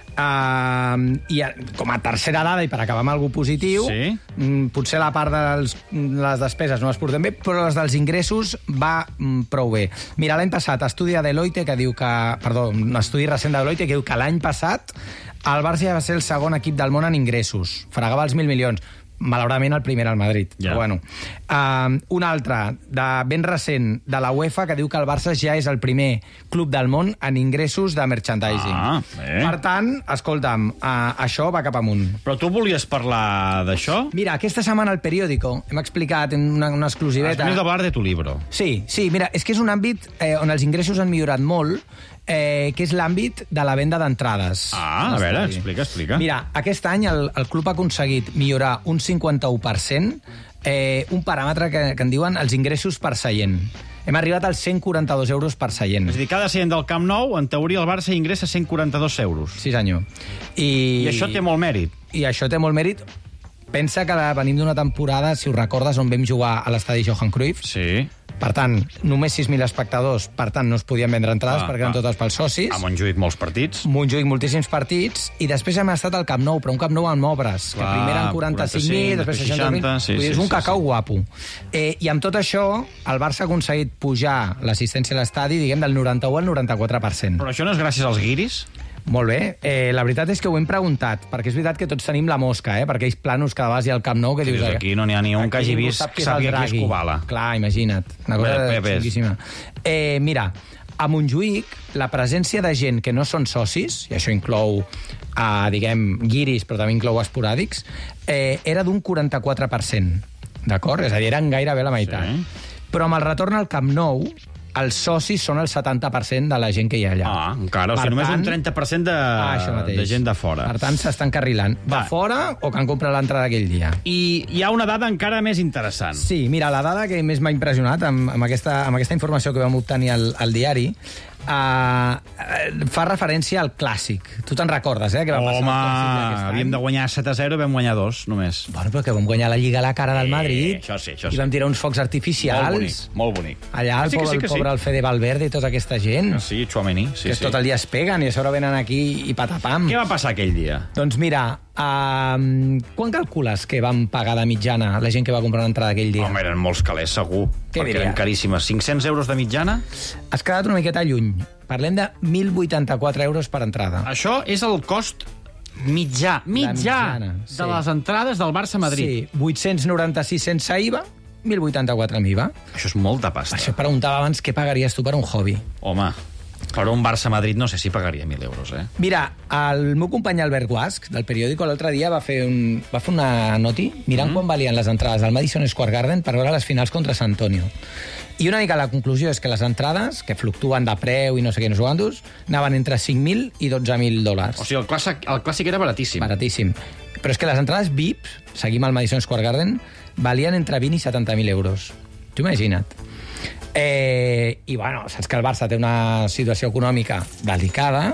Uh, I com a tercera dada, i per acabar amb alguna positiu, sí? Potser la part de les despeses no es porten bé, però les dels ingressos va prou bé. Mira, l'any passat, estudi de Deloitte que diu que... Perdó, un estudi recent de Deloitte que diu que l'any passat el Barça va ser el segon equip del món en ingressos. Fregava els mil milions. Malauradament el primer al Madrid. Ja. Però bueno. Uh, un altre, de ben recent, de la UEFA, que diu que el Barça ja és el primer club del món en ingressos de merchandising. Ah, bé. Per tant, escolta'm, uh, això va cap amunt. Però tu volies parlar d'això? Mira, aquesta setmana al periòdico hem explicat en una, una exclusiveta... Has venido a hablar de tu libro. Sí, sí, mira, és que és un àmbit eh, on els ingressos han millorat molt, eh, que és l'àmbit de la venda d'entrades. Ah, a veure, explica, explica. Mira, aquest any el, el club ha aconseguit millorar un cinquanta-u per cent, eh, un paràmetre que, que en diuen els ingressos per seient. Hem arribat als cent quaranta-dos euros per seient. És a dir, cada seient del Camp Nou, en teoria, el Barça ingressa cent quaranta-dos euros. Sí, senyor. I, I això té molt mèrit. I això té molt mèrit. Pensa que venim d'una temporada, si ho recordes, on vam jugar a l'estadi Johan Cruyff. Sí. Per tant, només sis mil espectadors, per tant, no es podien vendre entrades ah, perquè eren ah. totes pels socis. A Montjuïc molts partits. Montjuïc moltíssims partits, i després hem estat al Camp Nou, però un Camp Nou amb obres, que primer eren quaranta-cinc mil, després seixanta mil... Sí, sí, és un sí, cacau sí. guapo. Eh, I amb tot això, el Barça ha aconseguit pujar l'assistència a l'estadi, diguem, del noranta-u al noranta-quatre per cent. Però això no és gràcies als guiris? Molt bé. Eh, la veritat és que ho hem preguntat, perquè és veritat que tots tenim la mosca, eh? perquè aquells planos que vas i al Camp Nou que sí, dius... Aquí no n'hi ha ni un que hagi vist que sàpiga qui és Kubala. Clar, imagina't. Una cosa xunguíssima. Eh, mira, a Montjuïc, la presència de gent que no són socis, i això inclou, eh, diguem, guiris, però també inclou esporàdics, eh, era d'un quaranta-quatre per cent. D'acord? És a dir, eren gairebé la meitat. Sí. Però amb el retorn al Camp Nou, els socis són el setanta per cent de la gent que hi ha allà. Ah, encara. O sigui, només un trenta per cent de, ah, de gent de fora. Per tant, s'estan carrilant. De fora o que han comprat l'entrada aquell dia. I hi ha una dada encara més interessant. Sí, mira, la dada que més m'ha impressionat amb, amb, aquesta, amb aquesta informació que vam obtenir al, al diari Uh, fa referència al clàssic. Tu te'n recordes, eh? Que va Home, havíem de guanyar set a zero i vam guanyar dos, només. Bueno, però que vam guanyar la Lliga a la cara del Madrid. Eh, això sí, això sí. I vam tirar uns focs artificials. Molt bonic, molt bonic. Allà el, sí, pobre, sí, el sí. pobre el Fede Valverde i tota aquesta gent. Sí, Tchouaméni. Sí, que sí. tot el dia es peguen i a sobre venen aquí i patapam. Què va passar aquell dia? Doncs mira, uh, quan calcules que vam pagar de mitjana la gent que va comprar una entrada aquell dia? Home, eren molts calés, segur. Què perquè diries? eren caríssimes. cinc-cents euros de mitjana? Has quedat una miqueta lluny. Parlem de mil vuitanta-quatre euros per entrada. Això és el cost mitjà, mitjà, mitjana, de sí. les entrades del Barça-Madrid. Sí, vuit-cents noranta-sis sense I V A, mil vuitanta-quatre amb I V A. Això és molta pasta. Això preguntava abans què pagaries tu per un hobby. Home, per un Barça-Madrid no sé si pagaria mil euros, eh? Mira, el meu company Albert Guasc, del periòdico, l'altre dia va fer, un, va fer una noti mirant mm. quan valien les entrades al Madison Square Garden per veure les finals contra San Antonio. I una mica la conclusió és que les entrades, que fluctuen de preu i no sé què, no sé quantos, anaven entre cinc mil i dotze mil dòlars. O sigui, el clàssic, el clàssic era baratíssim. Baratíssim. Però és que les entrades V I P, seguim al Madison Square Garden, valien entre vint i setanta mil euros. T'ho imagina't. Eh, I, bueno, saps que el Barça té una situació econòmica delicada,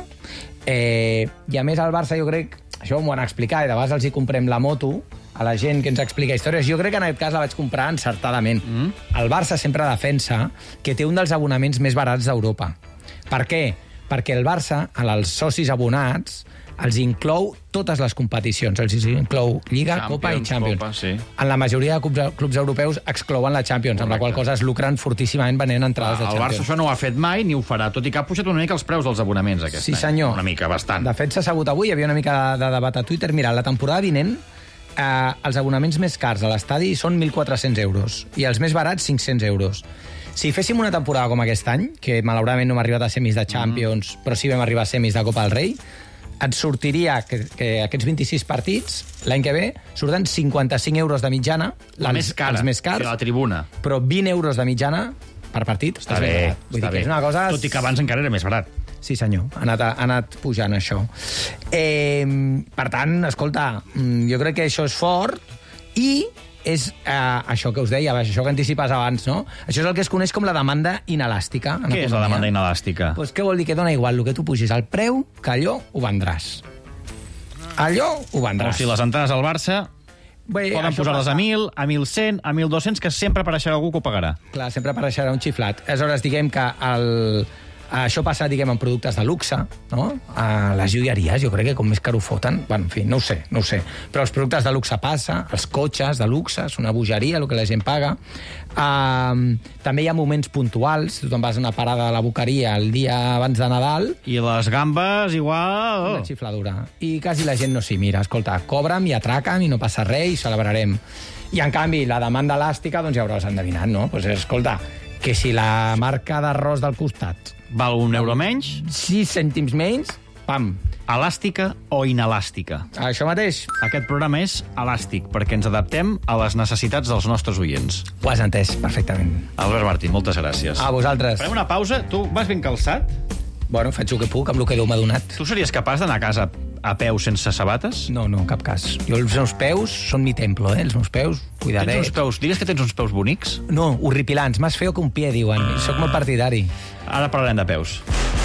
eh, i a més el Barça, jo crec, això m'ho van explicar, i de vegades els hi comprem la moto a la gent que ens explica històries. Jo crec que en aquest cas la vaig comprar encertadament. Mm. El Barça sempre defensa que té un dels abonaments més barats d'Europa. Per què? Perquè el Barça, als socis abonats, els inclou totes les competicions. Els inclou Lliga, Champions, Copa i Champions. Copa, sí. En la majoria de clubs, clubs europeus exclouen la Champions, Correcte. Amb la qual cosa es lucren fortíssimament venent entrades ah, de Champions. El Barça això no ho ha fet mai ni ho farà, tot i que ha pujat una mica els preus dels abonaments aquest sí, any. Senyor. Una mica, bastant. De fet, s'ha sabut avui, hi havia una mica de, de debat a Twitter. Mira, la temporada vinent eh, els abonaments més cars a l'estadi són mil quatre-cents euros i els més barats cinc-cents euros. Si féssim una temporada com aquest any, que malauradament no hem arribat a semis de Champions, mm. però sí vam arribar a semis de Copa del Rei, et sortiria que, que aquests vint-i-sis partits, l'any que ve, surten cinquanta-cinc euros de mitjana, la els, més cara, els més cars, la tribuna. Però vint euros de mitjana per partit. Està bé, Vull està dir que bé. És una cosa... Tot i que abans encara era més barat. Sí, senyor, ha anat, ha anat pujant això. Eh, per tant, escolta, jo crec que això és fort i és eh, això que us deia, això que anticipes abans, no? Això és el que es coneix com la demanda inelàstica. Què és la demanda inelàstica? Pues què vol dir? Que dona igual el que tu pugis al preu, que allò ho vendràs. Allò ho vendràs. O sigui, les entrades al Barça Bé, poden posar-les a mil, a mil cent, a mil dos-cents, que sempre apareixerà algú que ho pagarà. Clar, sempre apareixerà un xiflat. Aleshores, diguem que el... això passa, diguem, en productes de luxe, no? A les joieries, jo crec que com més car ho foten, bueno, en fi, no ho sé, no ho sé. Però els productes de luxe passa, els cotxes de luxe, és una bogeria, el que la gent paga. Uh, també hi ha moments puntuals, tu te'n vas a una parada de la boqueria el dia abans de Nadal... I les gambes, igual... Una xifladura. I quasi la gent no s'hi mira. Escolta, cobra'm i atraca'm i no passa res i celebrarem. I, en canvi, la demanda elàstica, doncs ja hauràs endevinat, no? Pues, escolta, que si la marca d'arròs del costat val un euro menys, sis cèntims menys, pam. Elàstica o inelàstica? Això mateix. Aquest programa és elàstic, perquè ens adaptem a les necessitats dels nostres oients. Ho has entès perfectament. Albert Martín, moltes gràcies. A vosaltres. Farem una pausa. Tu vas ben calçat? Bueno, faig el que puc, amb el que Déu m'ha donat. Tu series capaç d'anar a casa a peu sense sabates? No, no, cap cas. Jo, els meus peus són mi templo, eh? Els meus peus, cuidaré. Tens uns peus, diries que tens uns peus bonics? No, horripilants, més feo que un pie, diuen. I soc molt partidari. Ara parlarem de peus.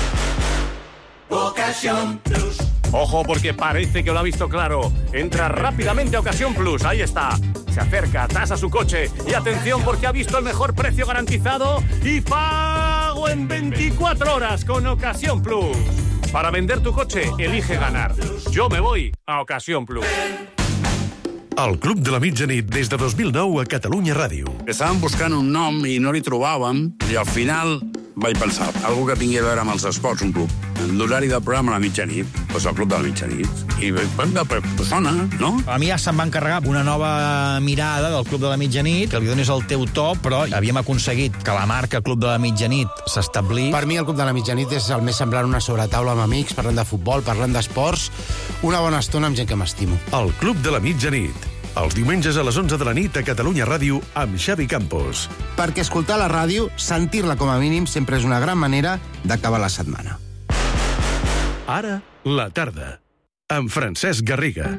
Ocasión Plus. Ojo, porque parece que lo ha visto claro. Entra rápidamente a Ocasión Plus, ahí está. Se acerca, tasa su coche y atención porque ha visto el mejor precio garantizado y pago en veinticuatro horas con Ocasión Plus. Para vender tu coche, elige ganar. Yo me voy a Ocasión Plus. El Club de la Mitjanit des de dos mil nou a Catalunya Ràdio. Estàvem buscant un nom i no li trobàvem i al final vaig pensar, algú que tingui a veure amb els esports, un club. L'horari del programa a la mitjanit, doncs el Club de la Mitjanit. I pues sona, no? A mi ja se'm va encarregar una nova mirada del Club de la Mitjanit, que li donis el teu to, però havíem aconseguit que la marca Club de la Mitjanit s'establís. Per mi el Club de la Mitjanit és el més semblant a una sobretaula amb amics, parlant de futbol, parlant d'esports, una bona estona amb gent que m'estimo. El Club de la Mitjanit, Els diumenges a les onze de la nit a Catalunya Ràdio amb Xavi Campos. Perquè escoltar la ràdio, sentir-la com a mínim, sempre és una gran manera d'acabar la setmana. Ara, la tarda, amb Francesc Garriga.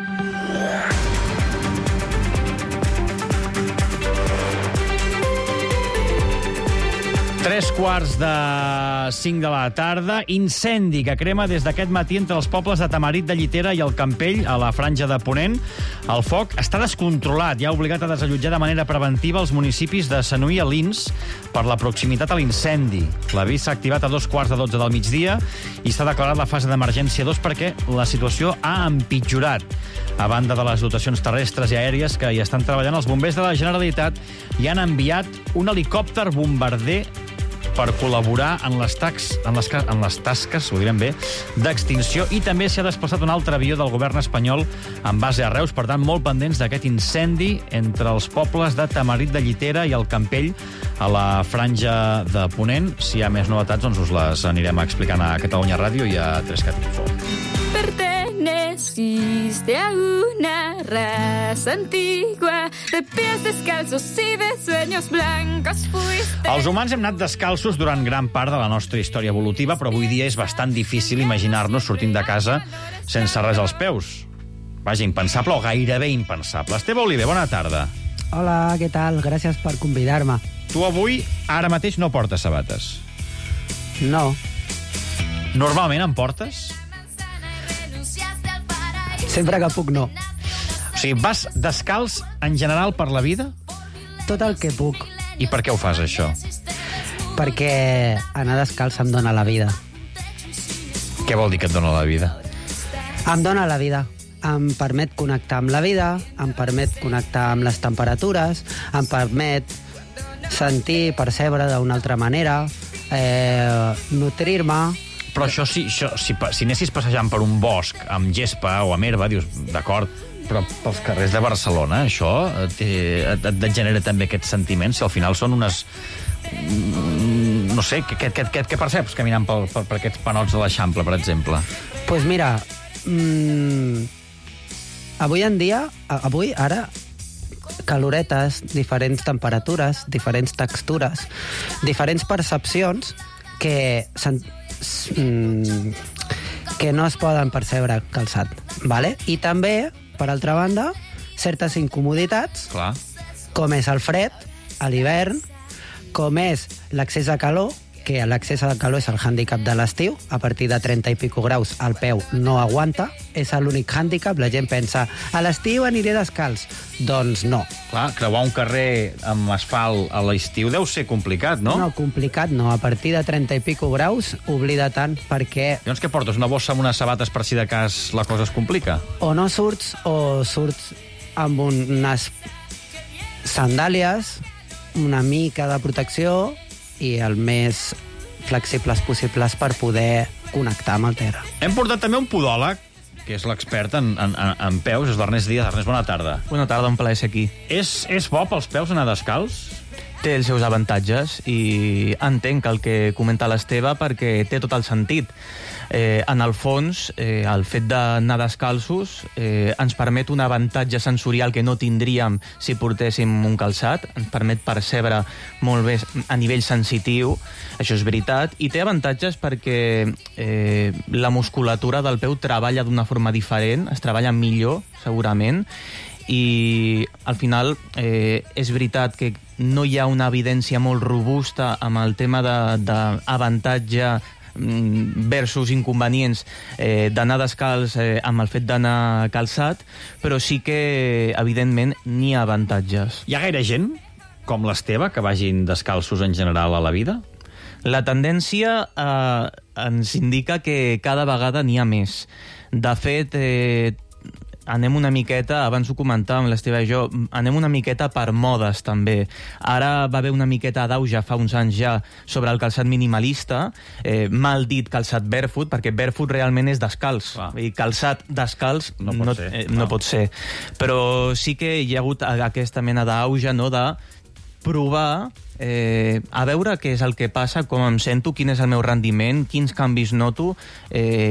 Tres quarts de cinc de la tarda. Incendi que crema des d'aquest matí entre els pobles de Tamarit de Llitera i el Campell, a la franja de Ponent. El foc està descontrolat i ha obligat a desallotjar de manera preventiva els municipis de Sanui i Alins per la proximitat a l'incendi. L'avís s'ha activat a dos quarts de dotze del migdia i s'ha declarat la fase d'emergència dos perquè la situació ha empitjorat. A banda de les dotacions terrestres i aèries que hi estan treballant, els bombers de la Generalitat hi han enviat un helicòpter bombarder per col·laborar en les, tax, en les, en les tasques, ho direm bé, d'extinció, i també s'ha desplaçat un altre avió del govern espanyol amb base a Reus, per tant, molt pendents d'aquest incendi entre els pobles de Tamarit de Llitera i el Campell, a la franja de Ponent. Si hi ha més novetats, doncs us les anirem explicant a Catalunya Ràdio i a tres cat info. Perteneciste a una raza antigua, de pies descalzos y de sueños blancos fuiste... Els humans hem anat descalços durant gran part de la nostra història evolutiva, però avui dia és bastant difícil imaginar-nos sortint de casa sense res als peus. Vaja, impensable o gairebé impensable. Esteve Oliver, bona tarda. Hola, què tal? Gràcies per convidar-me. Tu avui, ara mateix, no portes sabates? No. Normalment en portes? Sempre que puc, no. O sigui, vas descalç en general per la vida? Tot el que puc. I per què ho fas, això? Perquè anar descalç em dóna la vida. Què vol dir que et dóna la vida? Em dóna la vida. Em permet connectar amb la vida, em permet connectar amb les temperatures, em permet sentir, percebre d'una altra manera, eh, nutrir-me... Però això, si, això si, si anessis passejant per un bosc amb gespa o amb herba, dius, d'acord, però pels carrers de Barcelona, això et, et, et genera també aquest sentiment, si al final són unes... No sé, què, què, què, què perceps caminant per, per, per aquests panots de l'Eixample, per exemple? Doncs pues mira, mmm, avui en dia, avui, ara, caloretes, diferents temperatures, diferents textures, diferents percepcions que... que no es poden percebre calçat, vale? I també, per altra banda, certes incomoditats, clar, com és el fred, a l'hivern, com és l'accés a calor, que l'accés a calor és el hàndicap de l'estiu, a partir de trenta i pico graus el peu no aguanta, és l'únic hàndicap, la gent pensa, a l'estiu aniré descalç. Doncs no. Clar, creuar un carrer amb asfalt a l'estiu deu ser complicat, no? No, complicat no, a partir de trenta i pico graus oblida tant perquè... Llavors què portes, una bossa amb unes sabates per si de cas la cosa es complica? O no surts, o surts amb unes sandàlies, una mica de protecció i el més flexibles possibles per poder connectar amb el terra. Hem portat també un podòleg, que és l'expert en, en, en peus, és l'Ernest Díaz. Ernest, bona tarda. Bona tarda, un plaer ser aquí. És, és bo pels peus anar descalç? Té els seus avantatges i entenc el que comenta l'Esteve perquè té tot el sentit. Eh, en el fons, eh, el fet d'anar descalços eh, ens permet un avantatge sensorial que no tindríem si portéssim un calçat, ens permet percebre molt bé a nivell sensitiu, això és veritat, i té avantatges perquè eh, la musculatura del peu treballa d'una forma diferent, es treballa millor, segurament, i al final eh, és veritat que no hi ha una evidència molt robusta amb el tema d'avantatge versus inconvenients eh, d'anar descalç eh, amb el fet d'anar calçat, però sí que, evidentment, n'hi ha avantatges. Hi ha gaire gent, com l'Esteve, que vagin descalços en general a la vida? La tendència eh, ens indica que cada vegada n'hi ha més. De fet, eh, anem una miqueta, abans ho comentàvem l'Esteve i jo, anem una miqueta per modes també. Ara va haver una miqueta d'auge fa uns anys ja sobre el calçat minimalista, eh, mal dit calçat barefoot, perquè barefoot realment és descalç. I calçat descalç no pot, no, ser, eh, no pot ser. Però sí que hi ha hagut aquesta mena d'auge, no?, de provar eh, a veure què és el que passa, com em sento, quin és el meu rendiment, quins canvis noto, eh,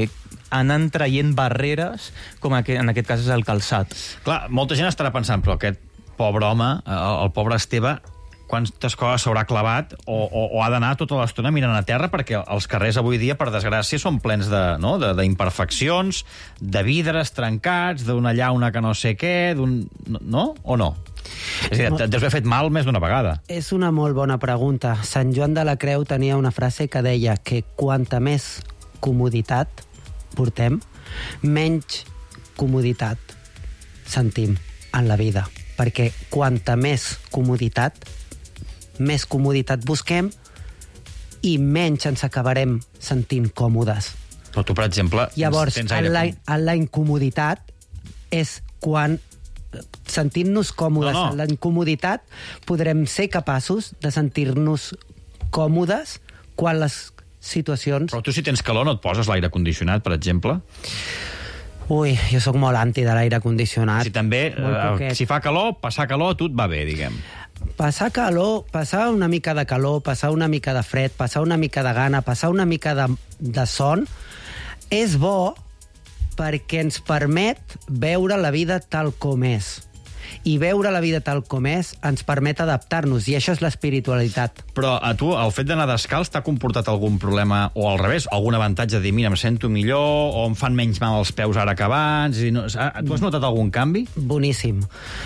anant traient barreres, com en aquest cas és el calçat. Clar, molta gent estarà pensant, però aquest pobre home, el pobre Esteve, quantes coses s'haurà clavat o, o, o ha d'anar tota l'estona mirant a terra, perquè els carrers avui dia, per desgràcia, són plens de, no? de, d'imperfeccions, de vidres trencats, d'una llauna que no sé què, d'un... no? O no? És a dir, deus haver fet mal més d'una vegada. És una molt bona pregunta. Sant Joan de la Creu tenia una frase que deia que quanta més comoditat portem, menys comoditat sentim en la vida. Perquè quanta més comoditat, més comoditat busquem i menys ens acabarem sentint còmodes. Però tu, per exemple, Llavors, tens aire... la, la incomoditat és quan sentint-nos còmodes no, no. en la incomoditat podrem ser capaços de sentir-nos còmodes quan les situacions... Però tu, si tens calor, no et poses l'aire condicionat, per exemple? Ui, jo sóc molt anti de l'aire condicionat. Si també, eh, si fa calor, passar calor a tu et va bé, diguem. Passar calor, passar una mica de calor, passar una mica de fred, passar una mica de gana, passar una mica de, de son, és bo perquè ens permet veure la vida tal com és. I veure la vida tal com és ens permet adaptar-nos, i això és l'espiritualitat. Però a tu, el fet d'anar descalç t'ha comportat algun problema, o al revés, algun avantatge de dir, mira, em sento millor, o em fan menys mal els peus ara que abans? No, tu has notat algun canvi? Boníssim.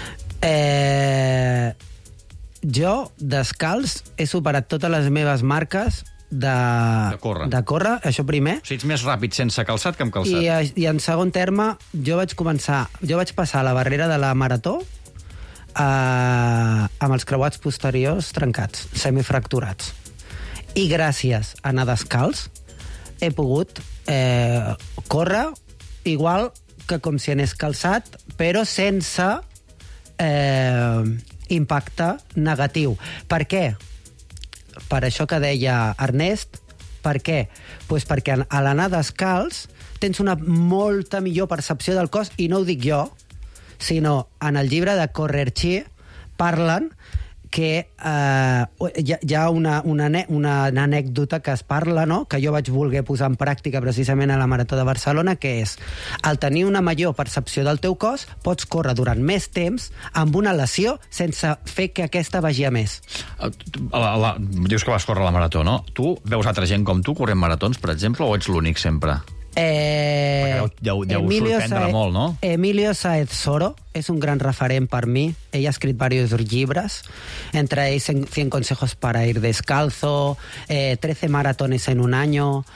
Eh... Jo, descalç, he superat totes les meves marques de, de, córrer. de córrer, això primer. O sigui, ets més ràpid sense calçat que amb calçat. I, I en segon terme, jo vaig començar, jo vaig passar la barrera de la marató eh, amb els creuats posteriors trencats, semifracturats. I gràcies a anar descalç he pogut eh, córrer igual que com si anés calçat, però sense eh, impacte negatiu. Per què? Per això que deia Ernest. Per què? Pues perquè a l'anar descalç tens una molta millor percepció del cos, i no ho dic jo, sinó en el llibre de Correrchi parlen que eh, hi ha, hi ha una, una, una, una anècdota que es parla, no? Que jo vaig voler posar en pràctica precisament a la Marató de Barcelona, que és, al tenir una major percepció del teu cos, pots córrer durant més temps amb una lesió sense fer que aquesta vagi a més. La, la, dius que vas córrer la Marató, no? Tu veus altra gent com tu corrent maratons, per exemple, o ets l'únic sempre? Eh, deu, deu, deu sorprendre Saez, molt, no? Emilio Saez Soro és un gran referent per mi. Ell ha escrit diversos llibres, entre ells cien consejos para ir descalzo, eh, trece maratones en un año,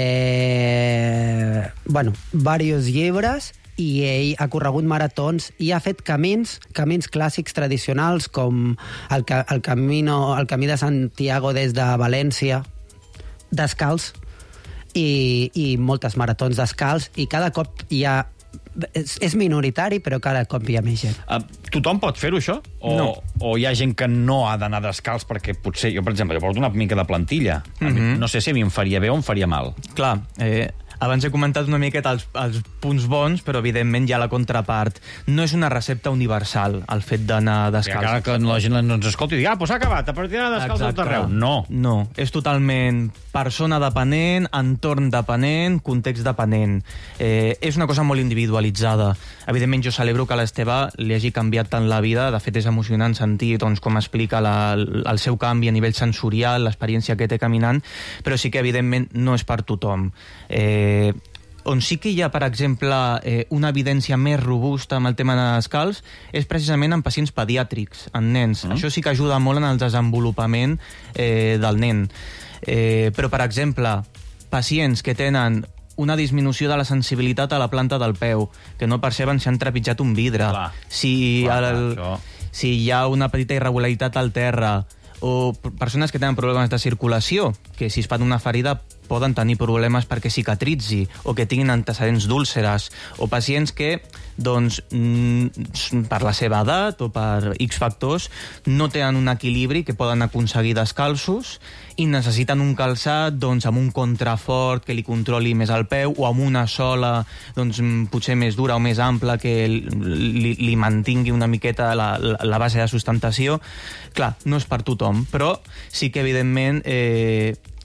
eh, bueno, diversos llibres, i ell ha corregut maratons i ha fet camins, camins clàssics tradicionals com el, el, camino, el camí de Santiago des de València, descalç, I, i moltes maratons descalç, i cada cop hi ha... És, és minoritari, però cada cop hi ha més gent. Uh, tothom pot fer-ho, això? O, no. O hi ha gent que no ha d'anar descalç perquè potser... Jo, per exemple, jo porto una mica de plantilla. Mm-hmm. No sé si a mi em faria bé o em faria mal. Clar, eh, abans he comentat una miqueta els, els punts bons, però evidentment hi ha la contrapart. No és una recepta universal, el fet d'anar descalç. I encara que la gent no ens escolti i digui, ah, doncs s'ha acabat, a partir d'anar descalç tot arreu. No. No, és totalment persona depenent, entorn depenent, context depenent. Eh, és una cosa molt individualitzada. Evidentment, jo celebro que a l'Esteve li hagi canviat tant la vida. De fet, és emocionant sentir doncs, com explica la, el seu canvi a nivell sensorial, l'experiència que té caminant, però sí que, evidentment, no és per tothom. Eh, on sí que hi ha, per exemple, eh, una evidència més robusta amb el tema de descalç és precisament en pacients pediàtrics, en nens. Mm. Això sí que ajuda molt en el desenvolupament eh, del nen. Eh, però, per exemple, pacients que tenen una disminució de la sensibilitat a la planta del peu, que no perceben si han trepitjat un vidre, clar. Si, clar, el, clar, si hi ha una petita irregularitat al terra, o persones que tenen problemes de circulació, que si es fan una ferida poden tenir problemes perquè cicatritzi, o que tinguin antecedents d'úlceres, o pacients que, doncs, per la seva edat o per X factors, no tenen un equilibri que poden aconseguir descalços i necessiten un calçat, doncs, amb un contrafort que li controli més el peu, o amb una sola, doncs, potser més dura o més ampla que li, li mantingui una miqueta la, la base de sustentació. Clar, no és per tothom, però sí que, evidentment, eh,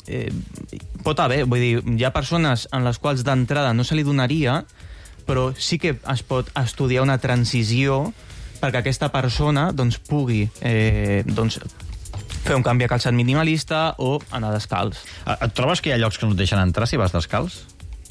eh, pot haver, vull dir, hi ha persones en les quals d'entrada no se li donaria, però sí que es pot estudiar una transició perquè aquesta persona doncs, pugui eh, doncs, fer un canvi a calçat minimalista o anar descalç. Et trobes que hi ha llocs que no et deixen entrar si vas descalç?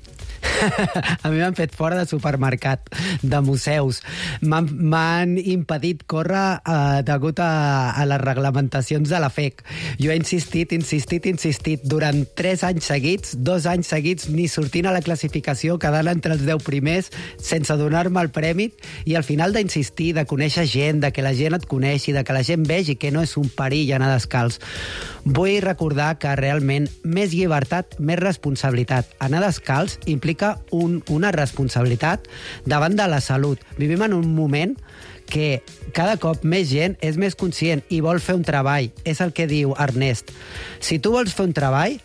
A mi m'han fet fora de supermercat, de museus. M'han impedit córrer eh, degut a, a les reglamentacions de la F E C. Jo he insistit, insistit, insistit. Durant tres anys seguits, dos anys seguits, ni sortint a la classificació, quedant entre els deu primers, sense donar-me el premi, i al final d'insistir, de conèixer gent, de que la gent et coneixi, de que la gent vegi que no és un perill anar descalç. Vull recordar que realment més llibertat, més responsabilitat. Anar descalç implica un, una responsabilitat davant de la salut. Vivim en un moment que cada cop més gent és més conscient i vol fer un treball. És el que diu Ernest. Si tu vols fer un treball,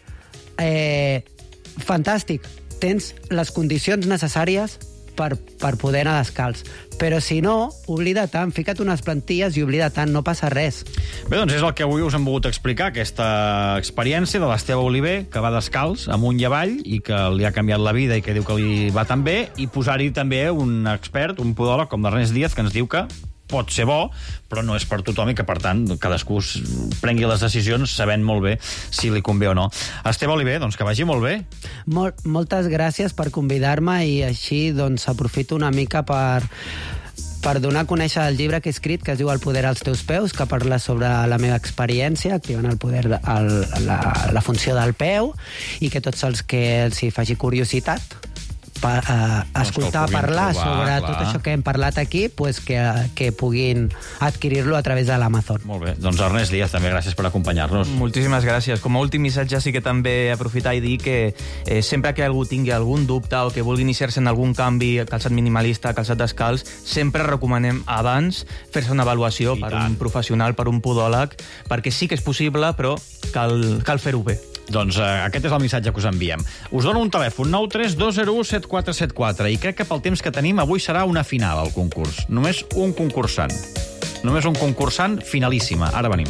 eh, fantàstic, tens les condicions necessàries per, per poder anar descalç. Però si no, oblida tant, fica't unes plantilles i oblida tant, no passa res. Bé, doncs és el que avui us hem volgut explicar, aquesta experiència de l'Esteve Oliver, que va descalç amunt i avall i que li ha canviat la vida i que diu que li va tan bé, i posar-hi també un expert, un podòleg com l'Ernest Díaz, que ens diu que pot ser bo, però no és per tothom i que, per tant, cadascú prengui les decisions sabent molt bé si li convé o no. Esteve Oliver, doncs que vagi molt bé. Mol, moltes gràcies per convidar-me i així doncs aprofito una mica per, per donar a conèixer el llibre que he escrit, que es diu El poder als teus peus, que parla sobre la meva experiència activant el poder, de, el, la, la funció del peu, i que tots els que els hi faci curiositat Pa, uh, escoltar, doncs parlar trobar, sobre clar. Tot això que hem parlat aquí, pues que, que puguin adquirir-lo a través de l'Amazon. Molt bé. Doncs Ernest Díaz, també gràcies per acompanyar-nos. Moltíssimes gràcies. Com a últim missatge sí que també aprofitar i dir que eh, sempre que algú tingui algun dubte o que vulgui iniciar-se en algun canvi, calçat minimalista, calçat descalç, sempre recomanem abans fer-se una avaluació I per tant. un professional, per un podòleg, perquè sí que és possible, però cal, cal fer-ho bé. Doncs eh, aquest és el missatge que us enviem. Us dono un telèfon, nou tres dos zero u set quatre set quatre, i crec que pel temps que tenim avui serà una final al concurs. Només un concursant. Només un concursant finalíssima. Ara venim.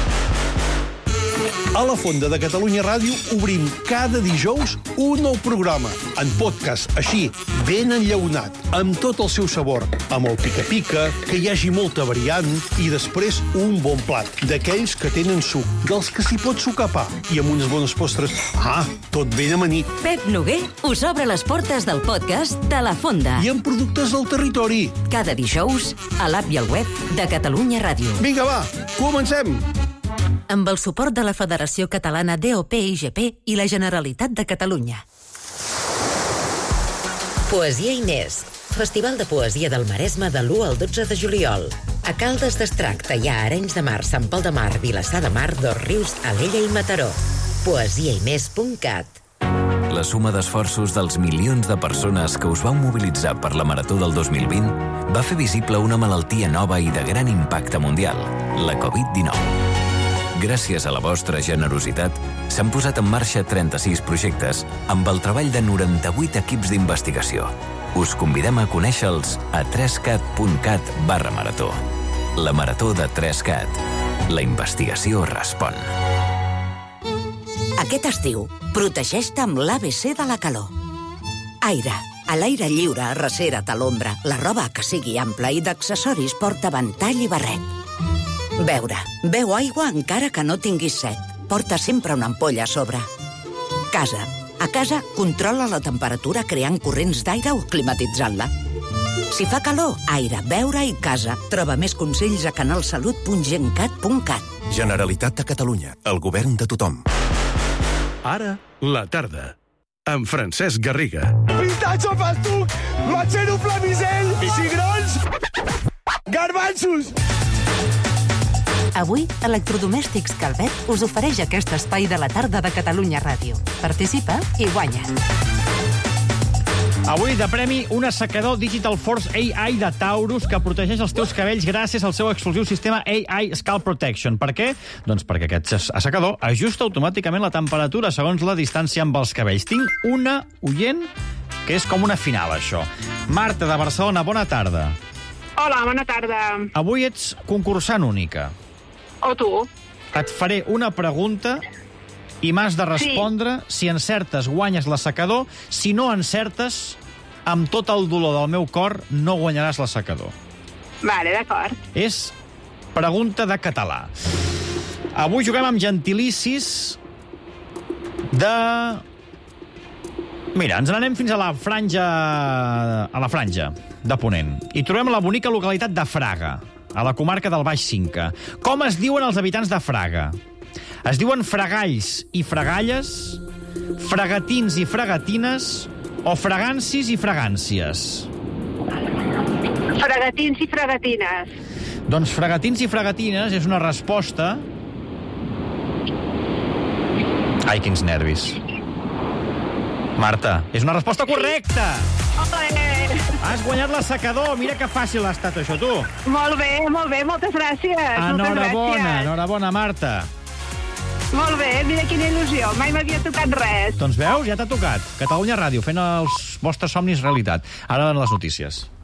A la Fonda de Catalunya Ràdio obrim cada dijous un nou programa, en podcast, així, ben enllaunat, amb tot el seu sabor, amb el pica-pica, que hi hagi molta variant, i després un bon plat, d'aquells que tenen suc, dels que s'hi pot sucar pa, i amb unes bones postres. Ah, tot ben amanit. Pep Noguer us obre les portes del podcast de la Fonda. I amb productes del territori. Cada dijous, a l'app i al web de Catalunya Ràdio. Vinga, va, comencem! Amb el suport de la Federació Catalana D O P I G P i la Generalitat de Catalunya. Poesia Inés, Festival de Poesia del Maresme de l'u al dotze de juliol. A Caldes d'Estrac, Teià, Arenys de Mar, Sant Pol de Mar, Vilassar de Mar, Dosrius, Alella i Mataró. poesia inés punt cat. La suma d'esforços dels milions de persones que us vau mobilitzar per la Marató del dos mil vint va fer visible una malaltia nova i de gran impacte mundial, la covid dinou. Gràcies a la vostra generositat, s'han posat en marxa trenta-sis projectes amb el treball de noranta-vuit equips d'investigació. Us convidem a conèixer-los a trescat punt cat barra marató. La Marató de trescat. La investigació respon. Aquest estiu, protegeix-te amb l'A B C de la calor. Aire. A l'aire lliure, arrecera't a l'ombra. La roba que sigui ampla i d'accessoris porta ventall i barret. Beure. Beu aigua encara que no tinguis set. Porta sempre una ampolla a sobre. Casa. A casa, controla la temperatura creant corrents d'aire o climatitzant-la. Si fa calor, aire, beure i casa. Troba més consells a canalsalut punt gencat punt cat. Generalitat de Catalunya. El govern de tothom. Ara, la tarda. Amb Francesc Garriga. Pistatxo festuc, matxero flamisell, cigrons, garbanzos. Avui, Electrodomèstics Calvet us ofereix aquest espai de la tarda de Catalunya Ràdio. Participa i guanya. Avui, de premi, un assecador Digital Force A I de Taurus que protegeix els teus cabells gràcies al seu exclusiu sistema A I Scalp Protection. Per què? Doncs perquè aquest assecador ajusta automàticament la temperatura segons la distància amb els cabells. Tinc una oient que és com una final, això. Marta, de Barcelona, bona tarda. Hola, bona tarda. Avui ets concursant única. O tu. Et faré una pregunta i m'has de respondre sí. Si encertes guanyes l'assecador, si no encertes, amb tot el dolor del meu cor no guanyaràs l'assecador. Vale, d'acord. És pregunta de català. Avui juguem amb gentilicis de... Mira, ens n'anem fins a la franja a la franja de Ponent i trobem la bonica localitat de Fraga, a la comarca del Baix Cinca. Com es diuen els habitants de Fraga? Es diuen fragalls i fragalles, fragatins i fragatines o fragancis i fragàncies? Fragatins i fragatines. Doncs fragatins i fragatines és una resposta... Ai, quins nervis. Marta, és una resposta correcta! Olé! Has guanyat l'assecador. Mira que fàcil ha estat això, tu. Molt bé, molt bé, moltes gràcies. Enhorabona, enhorabona, Marta. Molt bé, mira quina il·lusió. Mai m'havia tocat res. Doncs veus, ja t'ha tocat. Catalunya Ràdio, fent els vostres somnis realitat. Ara les notícies.